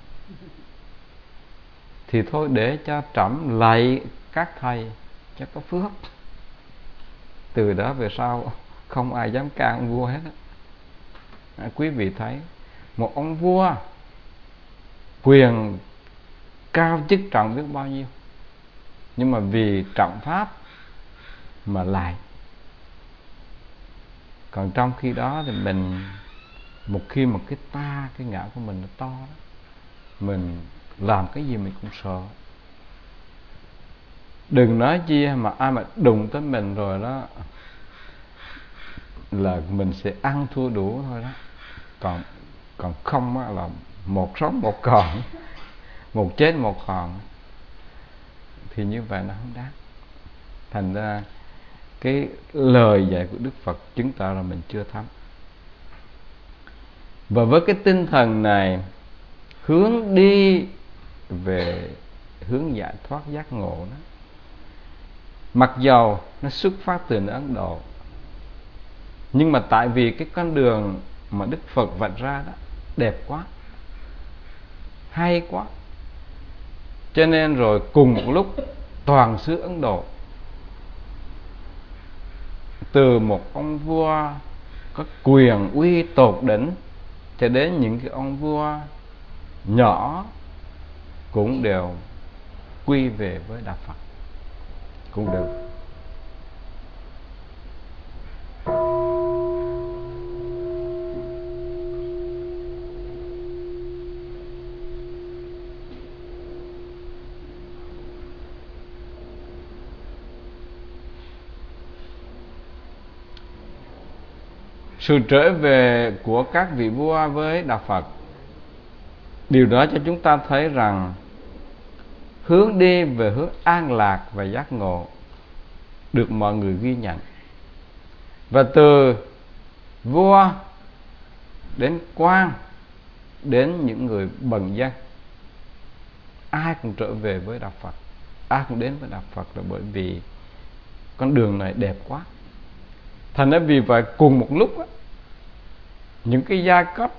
Thì thôi để cho trẫm lạy các thầy cho có phước. Từ đó về sau không ai dám can ông vua hết á. À, quý vị thấy một ông vua quyền cao chức trọng biết bao nhiêu, nhưng mà vì trọng pháp mà lại. Còn trong khi đó thì mình, một khi một cái ta, cái ngã của mình nó to đó, mình làm cái gì mình cũng sợ. Đừng nói chi mà ai mà đụng tới mình rồi đó, là mình sẽ ăn thua đủ thôi đó. Còn còn không á, là một sống một còn, một chết một còn, thì như vậy nó không đáng. Thành ra cái lời dạy của Đức Phật chứng tỏ là mình chưa thấm. Và với cái tinh thần này, hướng đi về hướng giải thoát giác ngộ đó, mặc dầu nó xuất phát từ nơi Ấn Độ, nhưng mà tại vì cái con đường mà Đức Phật vạch ra đó đẹp quá, hay quá, cho nên rồi cùng một lúc toàn xứ Ấn Độ, từ một ông vua có quyền uy tột đỉnh cho đến những cái ông vua nhỏ cũng đều quy về với Đạo Phật, cũng được. Sự trở về của các vị vua với Đạo Phật, điều đó cho chúng ta thấy rằng hướng đi về hướng an lạc và giác ngộ được mọi người ghi nhận. Và từ vua đến quan đến những người bần dân, ai cũng trở về với Đạo Phật, ai cũng đến với Đạo Phật là bởi vì con đường này đẹp quá. Thành ra vì vậy cùng một lúc á, những cái giai cấp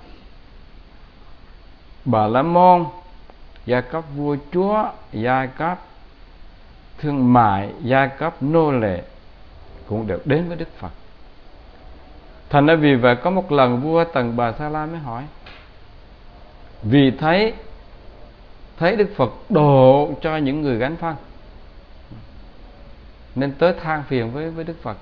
Bà La Môn, giai cấp vua chúa, giai cấp thương mại, giai cấp nô lệ cũng đều đến với Đức Phật. Thành ra vì vậy có một lần vua Tần Bà Sa La mới hỏi, vì thấy thấy Đức Phật độ cho những người gánh phân nên tới than phiền với với Đức Phật.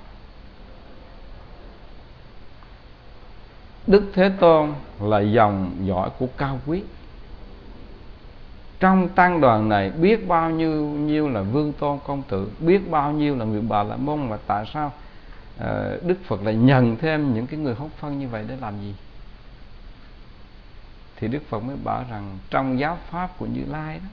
Đức Thế Tôn là dòng dõi của cao quý. Trong tăng đoàn này biết bao nhiêu nhiêu là vương tôn công tử, biết bao nhiêu là người Bà La Môn, mà tại sao uh, Đức Phật lại nhận thêm những cái người hốt phân như vậy để làm gì? Thì Đức Phật mới bảo rằng trong giáo pháp của Như Lai đó,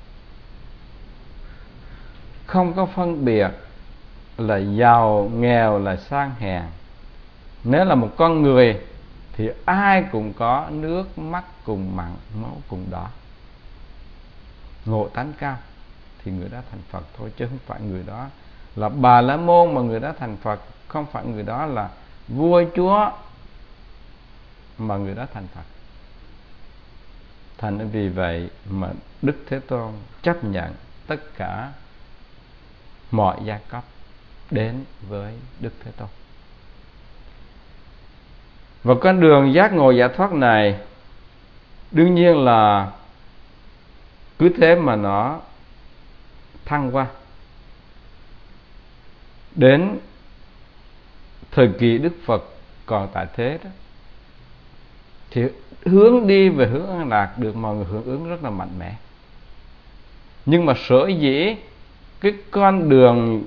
không có phân biệt là giàu nghèo, là sang hèn. Nếu là một con người thì ai cũng có nước mắt cùng mặn, máu cùng đỏ. Ngộ tánh cao thì người đó thành Phật thôi, chứ không phải người đó là Bà La Môn mà người đó thành Phật, không phải người đó là vua chúa mà người đó thành Phật. Thành vì vậy mà Đức Thế Tôn chấp nhận tất cả mọi giai cấp đến với Đức Thế Tôn. Và con đường giác ngộ giải thoát này đương nhiên là cứ thế mà nó thăng qua. Đến thời kỳ Đức Phật còn tại thế đó, thì hướng đi về hướng an lạc được mọi người hưởng ứng rất là mạnh mẽ. Nhưng mà sở dĩ cái con đường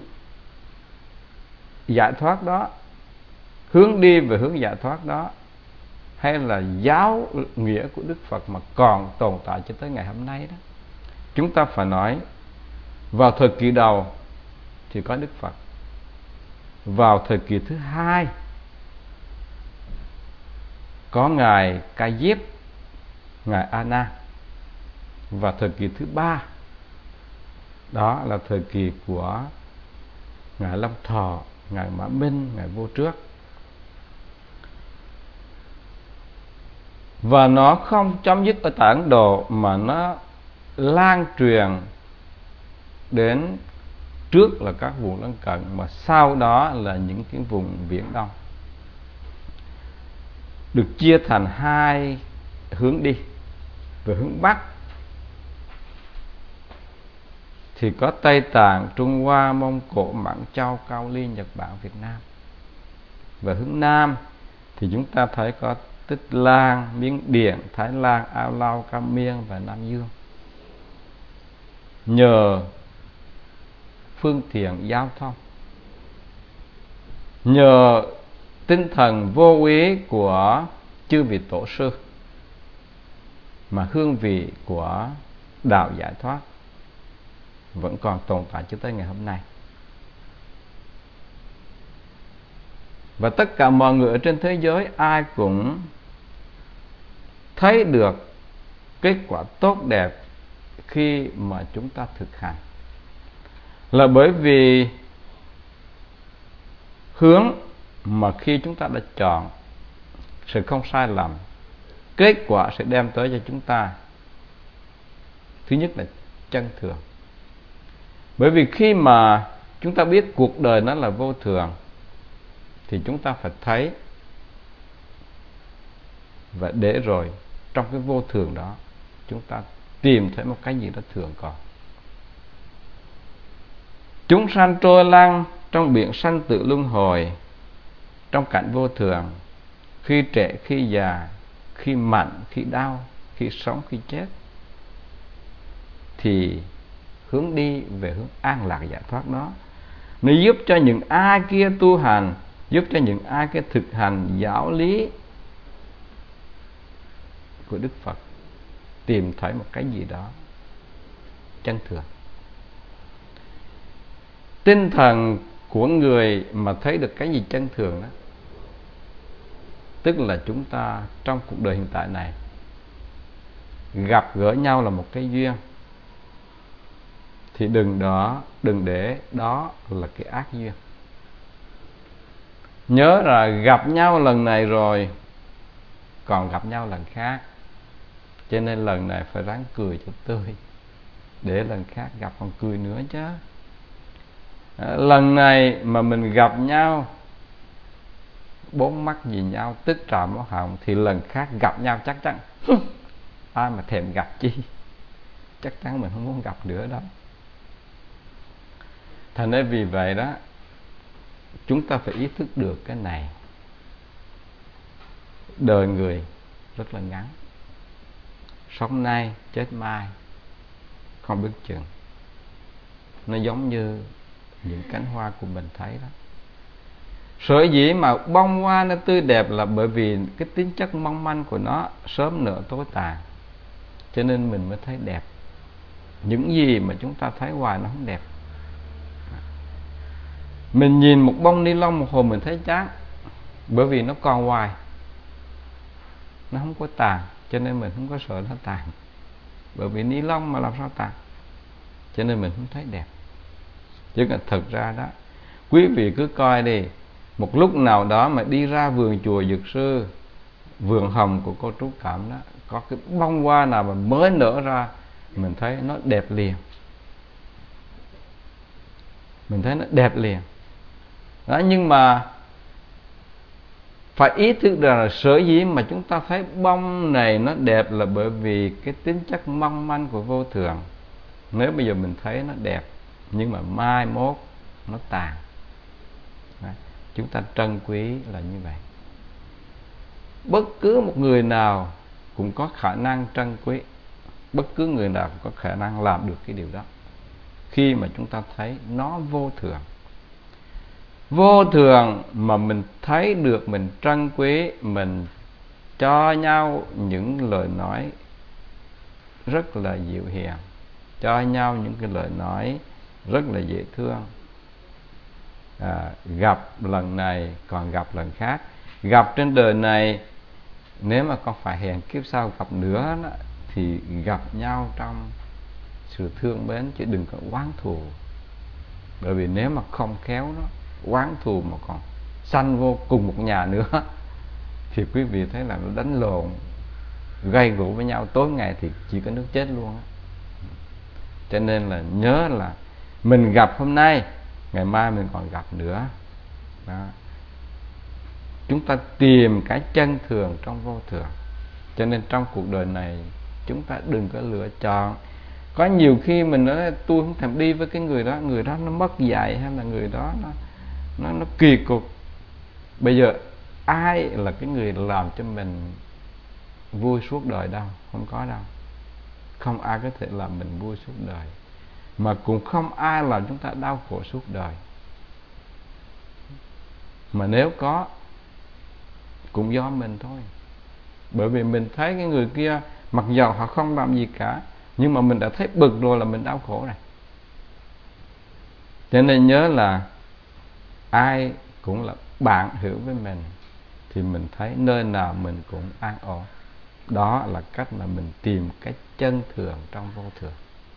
giải thoát đó, hướng đi về hướng giải thoát đó, hay là giáo nghĩa của Đức Phật mà còn tồn tại cho tới ngày hôm nay đó, chúng ta phải nói vào thời kỳ đầu thì có Đức Phật, vào thời kỳ thứ hai có ngài Ca Diếp, ngài A Nan, và thời kỳ thứ ba đó là thời kỳ của ngài Long Thọ, ngài Mã Minh, ngài Vô Trước. Và nó không chấm dứt ở tại Ấn Độ mà nó lan truyền đến trước là các vùng lân cận, mà sau đó là những cái vùng Viễn Đông, được chia thành hai hướng đi. Về hướng Bắc thì có Tây Tạng, Trung Hoa, Mông Cổ, Mãn Châu, Cao Ly, Nhật Bản, Việt Nam. Về hướng Nam thì chúng ta thấy có Tích Lan, Miến Điện, Thái Lan, Ao Lao, Cam Miên và Nam Dương. Nhờ phương tiện giao thông, nhờ tinh thần vô úy của chư vị tổ sư, mà hương vị của đạo giải thoát vẫn còn tồn tại cho tới ngày hôm nay. Và tất cả mọi người ở trên thế giới ai cũng thấy được kết quả tốt đẹp khi mà chúng ta thực hành, là bởi vì hướng mà khi chúng ta đã chọn sự không sai lầm, kết quả sẽ đem tới cho chúng ta thứ nhất là chân thường. Bởi vì khi mà chúng ta biết cuộc đời nó là vô thường thì chúng ta phải thấy, và để rồi trong cái vô thường đó chúng ta tìm thấy một cái gì đó thường còn. Chúng sanh trôi lăn trong biển sanh tử luân hồi, trong cảnh vô thường, khi trẻ khi già, khi mạnh khi đau, khi sống khi chết, thì hướng đi về hướng an lạc giải thoát đó, nó giúp cho những ai kia tu hành, giúp cho những ai kia thực hành giáo lý của Đức Phật tìm thấy một cái gì đó chân thường. Tinh thần của người mà thấy được cái gì chân thường đó, tức là chúng ta trong cuộc đời hiện tại này gặp gỡ nhau là một cái duyên, thì đừng đó đừng để đó là cái ác duyên. Nhớ là gặp nhau lần này rồi còn gặp nhau lần khác, cho nên lần này phải ráng cười cho tươi, để lần khác gặp còn cười nữa chứ. À, lần này mà mình gặp nhau bốn mắt nhìn nhau tức trà máu họng, thì lần khác gặp nhau chắc chắn ai mà thèm gặp chi, chắc chắn mình không muốn gặp nữa đó. Thành ra vì vậy đó, chúng ta phải ý thức được cái này. Đời người rất là ngắn, sống nay chết mai không biết chừng. Nó giống như những cánh hoa của mình thấy đó. Sở dĩ mà bông hoa nó tươi đẹp là bởi vì cái tính chất mong manh của nó sớm nở tối tàn, cho nên mình mới thấy đẹp. Những gì mà chúng ta thấy hoài nó không đẹp. Mình nhìn một bông ni lông một hồi mình thấy chán, bởi vì nó còn hoài, nó không có tàn, cho nên mình không có sợ nó tàn. Bởi vì ni lông mà làm sao tàn, cho nên mình không thấy đẹp. Chứ là thực ra đó, quý vị cứ coi đi, một lúc nào đó mà đi ra vườn chùa Dược Sư, vườn hồng của cô Trúc Cảm đó, có cái bông hoa nào mà mới nở ra, mình thấy nó đẹp liền. Mình thấy nó đẹp liền đó. Nhưng mà phải ý thức rằng là sở dĩ mà chúng ta thấy bông này nó đẹp là bởi vì cái tính chất mong manh của vô thường. Nếu bây giờ mình thấy nó đẹp, nhưng mà mai mốt nó tàn. Đấy, chúng ta trân quý là như vậy. Bất cứ một người nào cũng có khả năng trân quý, bất cứ người nào cũng có khả năng làm được cái điều đó, khi mà chúng ta thấy nó vô thường. Vô thường mà mình thấy được, mình trân quý, mình cho nhau những lời nói rất là dịu hiền, cho nhau những cái lời nói rất là dễ thương. À, gặp lần này còn gặp lần khác. Gặp trên đời này, nếu mà con phải hẹn kiếp sau gặp nữa đó, thì gặp nhau trong sự thương mến, chứ đừng có oán thù. Bởi vì nếu mà không khéo đó, oán thù mà còn sanh vô cùng một nhà nữa, thì quý vị thấy là nó đánh lộn, gây gổ với nhau tối ngày thì chỉ có nước chết luôn á. Cho nên là nhớ là mình gặp hôm nay, ngày mai mình còn gặp nữa đó. Chúng ta tìm cái chân thường trong vô thường. Cho nên trong cuộc đời này chúng ta đừng có lựa chọn. Có nhiều khi mình nói tôi không thèm đi với cái người đó, người đó nó mất dạy, hay là người đó nó nó, nó kỳ cục. Bây giờ ai là cái người làm cho mình vui suốt đời đâu? Không có đâu. Không ai có thể làm mình vui suốt đời, mà cũng không ai làm chúng ta đau khổ suốt đời. Mà nếu có cũng do mình thôi. Bởi vì mình thấy cái người kia mặc dầu họ không làm gì cả, nhưng mà mình đã thấy bực rồi là mình đau khổ rồi. Cho nên nhớ là ai cũng là bạn hữu với mình thì mình thấy nơi nào mình cũng an ổn. Đó là cách mà mình tìm cái chân thường trong vô thường.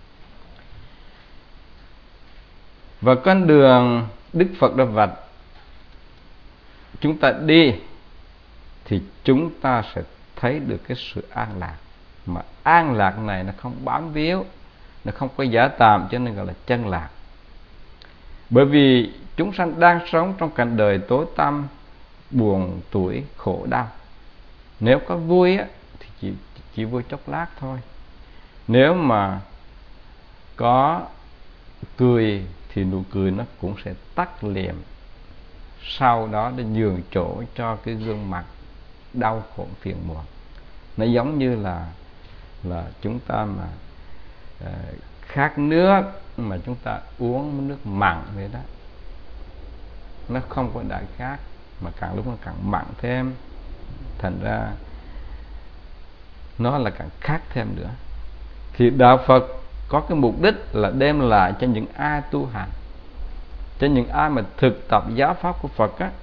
Và con đường Đức Phật đã vạch chúng ta đi thì chúng ta sẽ thấy được cái sự an lạc. Mà an lạc này nó không bám víu, nó không có giả tạm, cho nên gọi là chân lạc. Bởi vì chúng sanh đang sống trong cảnh đời tối tăm, buồn tủi, khổ đau. Nếu có vui á, thì chỉ, chỉ vui chốc lát thôi. Nếu mà có cười thì nụ cười nó cũng sẽ tắt liệm, sau đó để nhường chỗ cho cái gương mặt đau khổ phiền muộn. Nó giống như là là chúng ta mà uh, khát nước mà chúng ta uống nước mặn vậy đó. Nó không có đại khát mà càng lúc nó càng mặn thêm, thành ra nó là càng khát thêm nữa. Thì đạo Phật có cái mục đích là đem lại cho những ai tu hành, cho những ai mà thực tập giáo pháp của Phật á,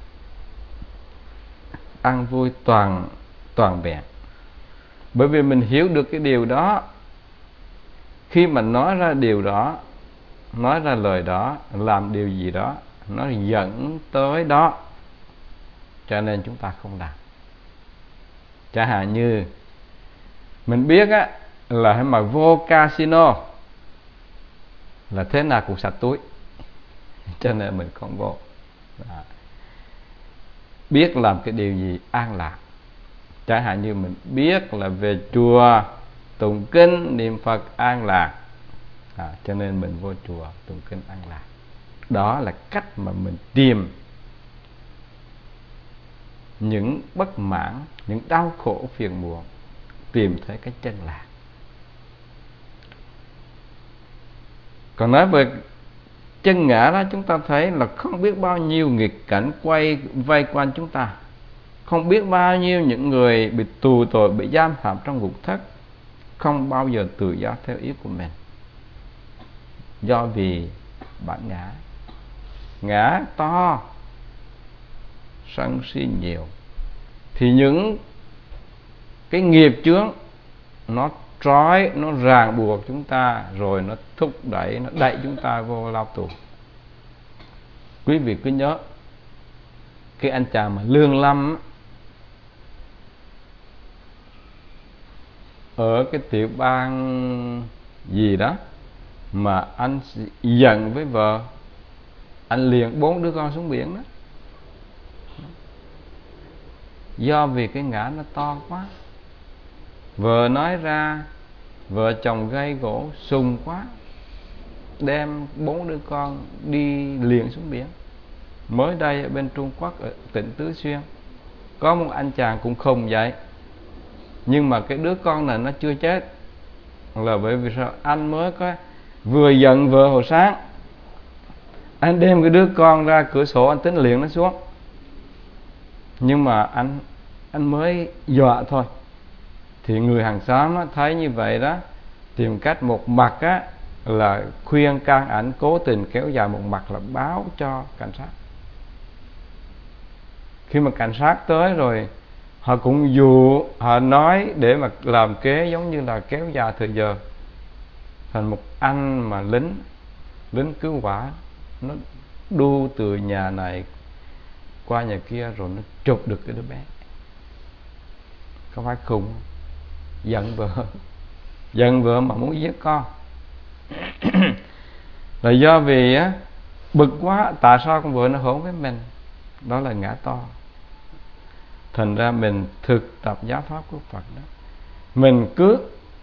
an vui toàn toàn vẹn. Bởi vì mình hiểu được cái điều đó, khi mà nói ra điều đó, nói ra lời đó, làm điều gì đó, nó dẫn tới đó, cho nên chúng ta không làm. Chẳng hạn như mình biết á, là mà vô casino là thế nào cũng sạch túi, cho nên mình không vô. Đó. Biết làm cái điều gì an lạc. Chẳng hạn như mình biết là về chùa tụng kinh niệm Phật an lạc, à, cho nên mình vô chùa tụng kinh an lạc. Đó là cách mà mình tìm những bất mãn, những đau khổ phiền muộn, tìm thấy cái chân lạc. Còn nói về chân ngã đó, chúng ta thấy là không biết bao nhiêu nghịch cảnh quay vây quanh chúng ta, không biết bao nhiêu những người bị tù tội, bị giam hãm trong ngục thất, không bao giờ tự do theo ý của mình, do vì bản ngã. Ngã to, sân si nhiều, thì những cái nghiệp chướng nó trói, nó ràng buộc chúng ta, rồi nó thúc đẩy, nó đẩy chúng ta vô lao tù. Quý vị cứ nhớ cái anh chàng mà Lương Lâm ở cái tiểu bang gì đó mà anh giận với vợ, anh liền bốn đứa con xuống biển đó. Do vì cái ngã nó to quá, vợ nói ra, vợ chồng gây gỗ sùng quá, đem bốn đứa con đi liền xuống biển. Mới đây ở bên Trung Quốc, ở tỉnh Tứ Xuyên, có một anh chàng cũng khùng vậy, nhưng mà cái đứa con này nó chưa chết. Là bởi vì sao? Anh mới có vừa giận vợ hồi sáng, anh đem cái đứa con ra cửa sổ, anh tính liền nó xuống, nhưng mà anh anh mới dọa thôi. Thì người hàng xóm á, thấy như vậy đó, tìm cách một mặt á, là khuyên can ảnh, cố tình kéo dài, một mặt là báo cho cảnh sát. Khi mà cảnh sát tới rồi, họ cũng dụ, họ nói để mà làm kế, giống như là kéo dài thời giờ. Thành một anh mà lính lính cứu hỏa, nó đu từ nhà này qua nhà kia, rồi nó chụp được cái đứa bé. Có phải khùng? Giận vợ, giận vợ mà muốn giết con. Là do vì á, bực quá, tại sao con vợ nó hỗn với mình? Đó là ngã to. Thành ra mình thực tập giáo pháp của Phật đó, mình cứ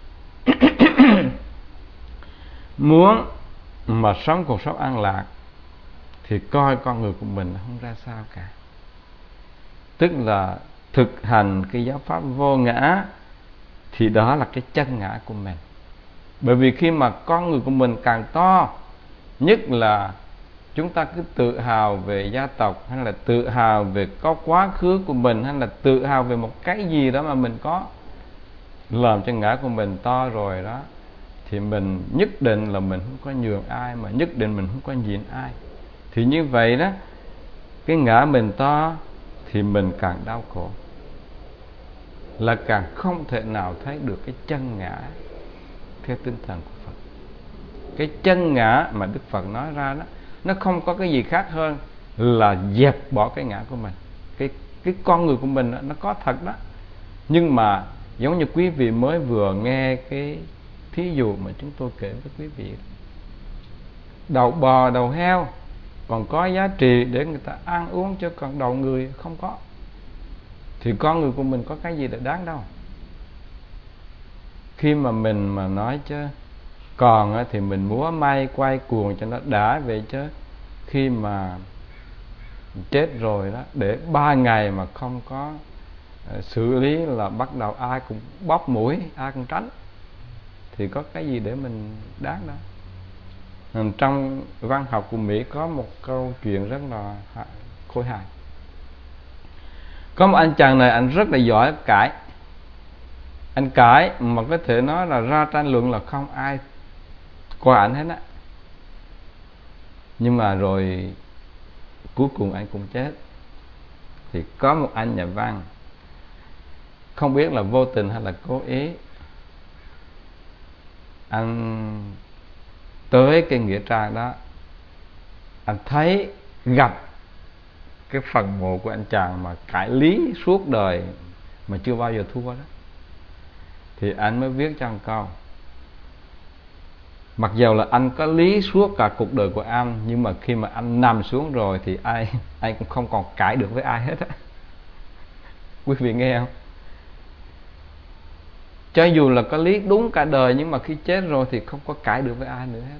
muốn mà sống cuộc sống an lạc thì coi con người của mình không ra sao cả. Tức là thực hành cái giáo pháp vô ngã, thì đó là cái chân ngã của mình. Bởi vì khi mà con người của mình càng to, nhất là chúng ta cứ tự hào về gia tộc, hay là tự hào về có quá khứ của mình, hay là tự hào về một cái gì đó mà mình có, làm cho ngã của mình to rồi đó, thì mình nhất định là mình không có nhường ai, mà nhất định mình không có nhịn ai. Thì như vậy đó, cái ngã mình to thì mình càng đau khổ, là càng không thể nào thấy được cái chân ngã theo tinh thần của Phật. Cái chân ngã mà Đức Phật nói ra đó, nó không có cái gì khác hơn là dẹp bỏ cái ngã của mình. Cái, cái con người của mình đó, nó có thật đó, nhưng mà giống như quý vị mới vừa nghe cái thí dụ mà chúng tôi kể với quý vị, đầu bò đầu heo còn có giá trị để người ta ăn uống, chứ còn đầu người không có, thì con người của mình có cái gì để đáng đâu. Khi mà mình mà nói chứ còn thì mình múa may quay cuồng cho nó đã vậy, chứ khi mà chết rồi đó, để ba ngày mà không có uh, xử lý là bắt đầu ai cũng bóp mũi, ai cũng tránh, thì có cái gì để mình đáng đâu. Trong văn học của Mỹ có một câu chuyện rất là khôi hài. Có một anh chàng này, anh rất là giỏi cãi. Anh cãi mà có thể nói là ra tranh luận là không ai qua anh hết á. Nhưng mà rồi cuối cùng anh cũng chết. Thì có một anh nhà văn, không biết là vô tình hay là cố ý, anh tới cái nghĩa trang đó, anh thấy gặp cái phần mộ của anh chàng mà cãi lý suốt đời mà chưa bao giờ thua đó. Thì anh mới viết cho một câu: mặc dầu là anh có lý suốt cả cuộc đời của anh, nhưng mà khi mà anh nằm xuống rồi thì ai anh cũng không còn cãi được với ai hết á. Quý vị nghe không? Cho dù là có lý đúng cả đời, nhưng mà khi chết rồi thì không có cãi được với ai nữa hết.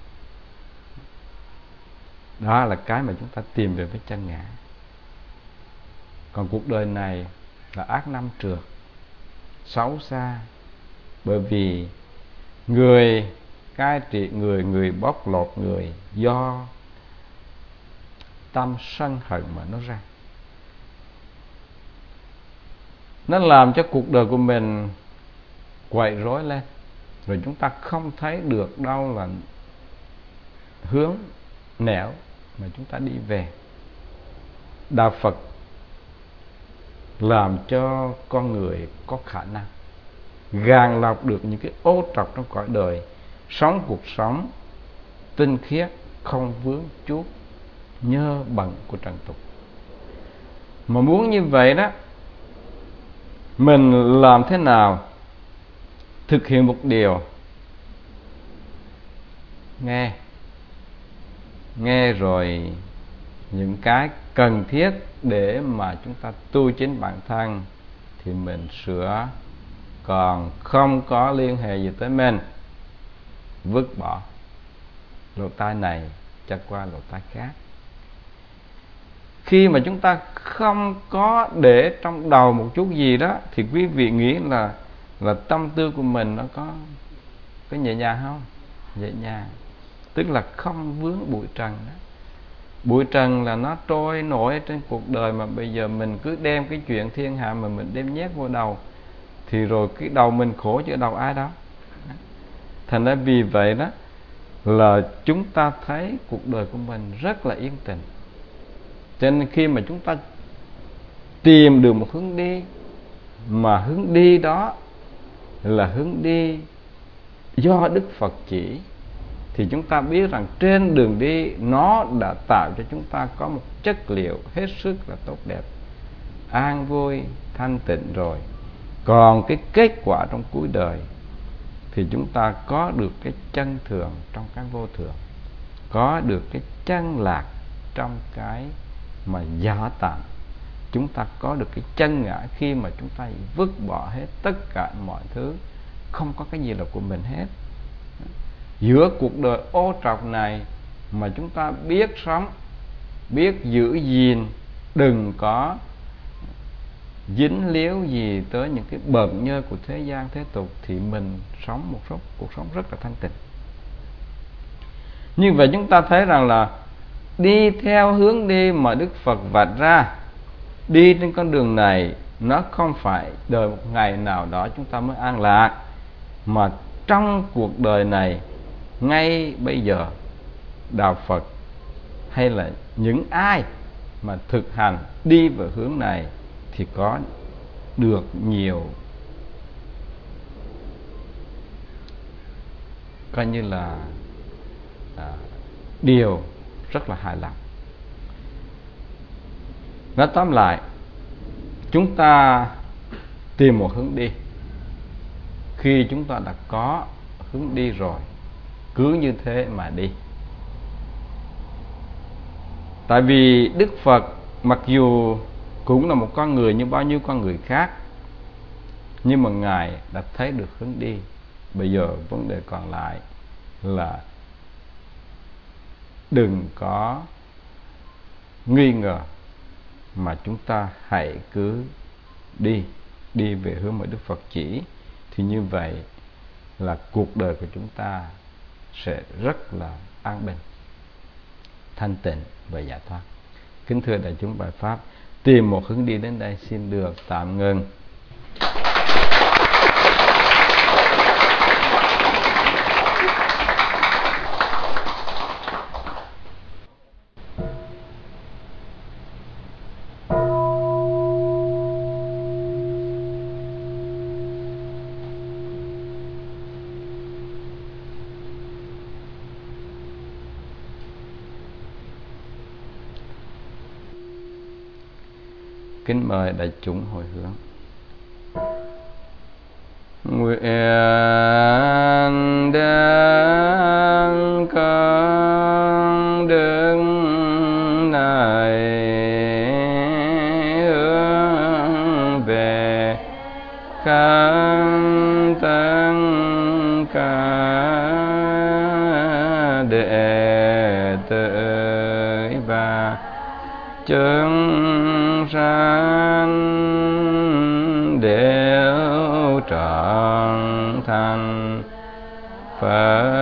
Đó là cái mà chúng ta tìm về với chân ngã. Còn cuộc đời này là ác năm trượt, xấu xa, bởi vì người cai trị người, người bóc lột người, do tâm sân hận mà nó ra. Nó làm cho cuộc đời của mình quậy rối lên, rồi chúng ta không thấy được đâu là hướng nẻo mà chúng ta đi về. Đạo Phật làm cho con người có khả năng gàn lọc được những cái ô trọc trong cõi đời, sống cuộc sống tinh khiết, không vướng chuốc nhơ bẩn của trần tục. Mà muốn như vậy đó, mình làm thế nào? Thực hiện một điều: nghe nghe rồi những cái cần thiết để mà chúng ta tu chính bản thân thì mình sửa, còn không có liên hệ gì tới mình, vứt bỏ. Lỗ tai này cho qua lỗ tai khác. Khi mà chúng ta không có để trong đầu một chút gì đó, thì quý vị nghĩ là là tâm tư của mình nó có có nhẹ nhàng không? Nhẹ nhàng, tức là không vướng bụi trần đó. Bụi trần là nó trôi nổi trên cuộc đời, mà bây giờ mình cứ đem cái chuyện thiên hạ mà mình đem nhét vô đầu, thì rồi cái đầu mình khổ chứ đầu ai đó. Thành ra vì vậy đó là chúng ta thấy cuộc đời của mình rất là yên tĩnh. Cho nên khi mà chúng ta tìm được một hướng đi, mà hướng đi đó là hướng đi do Đức Phật chỉ, thì chúng ta biết rằng trên đường đi nó đã tạo cho chúng ta có một chất liệu hết sức là tốt đẹp, an vui, thanh tịnh rồi. Còn cái kết quả trong cuối đời thì chúng ta có được cái chân thường trong cái vô thường, có được cái chân lạc trong cái mà giả tạm. Chúng ta có được cái chân ngã khi mà chúng ta vứt bỏ hết tất cả mọi thứ, không có cái gì là của mình hết. Giữa cuộc đời ô trọc này mà chúng ta biết sống, biết giữ gìn, đừng có dính líu gì tới những cái bợm nhơ của thế gian thế tục, thì mình sống một cuộc sống rất là thanh tịnh. Như vậy chúng ta thấy rằng là đi theo hướng đi mà Đức Phật vạch ra. Đi trên con đường này nó không phải đợi một ngày nào đó chúng ta mới an lạc, mà trong cuộc đời này, ngay bây giờ, đạo Phật hay là những ai mà thực hành đi vào hướng này thì có được nhiều, coi như là à, điều rất là hài lòng. Nói tóm lại, chúng ta tìm một hướng đi. Khi chúng ta đã có hướng đi rồi, cứ như thế mà đi. Tại vì Đức Phật mặc dù cũng là một con người như bao nhiêu con người khác, nhưng mà Ngài đã thấy được hướng đi. Bây giờ vấn đề còn lại là đừng có nghi ngờ, mà chúng ta hãy cứ đi đi về hướng mà Đức Phật chỉ. Thì như vậy là cuộc đời của chúng ta sẽ rất là an bình, thanh tịnh và giải thoát. Kính thưa đại chúng, bài pháp tìm một hướng đi đến đây xin được tạm ngừng. Kính mời đại chúng hồi hướng. Nguyện đến con đường này hướng về khắp tất cả đệ tử và chúng sanh đều trọn thành Phật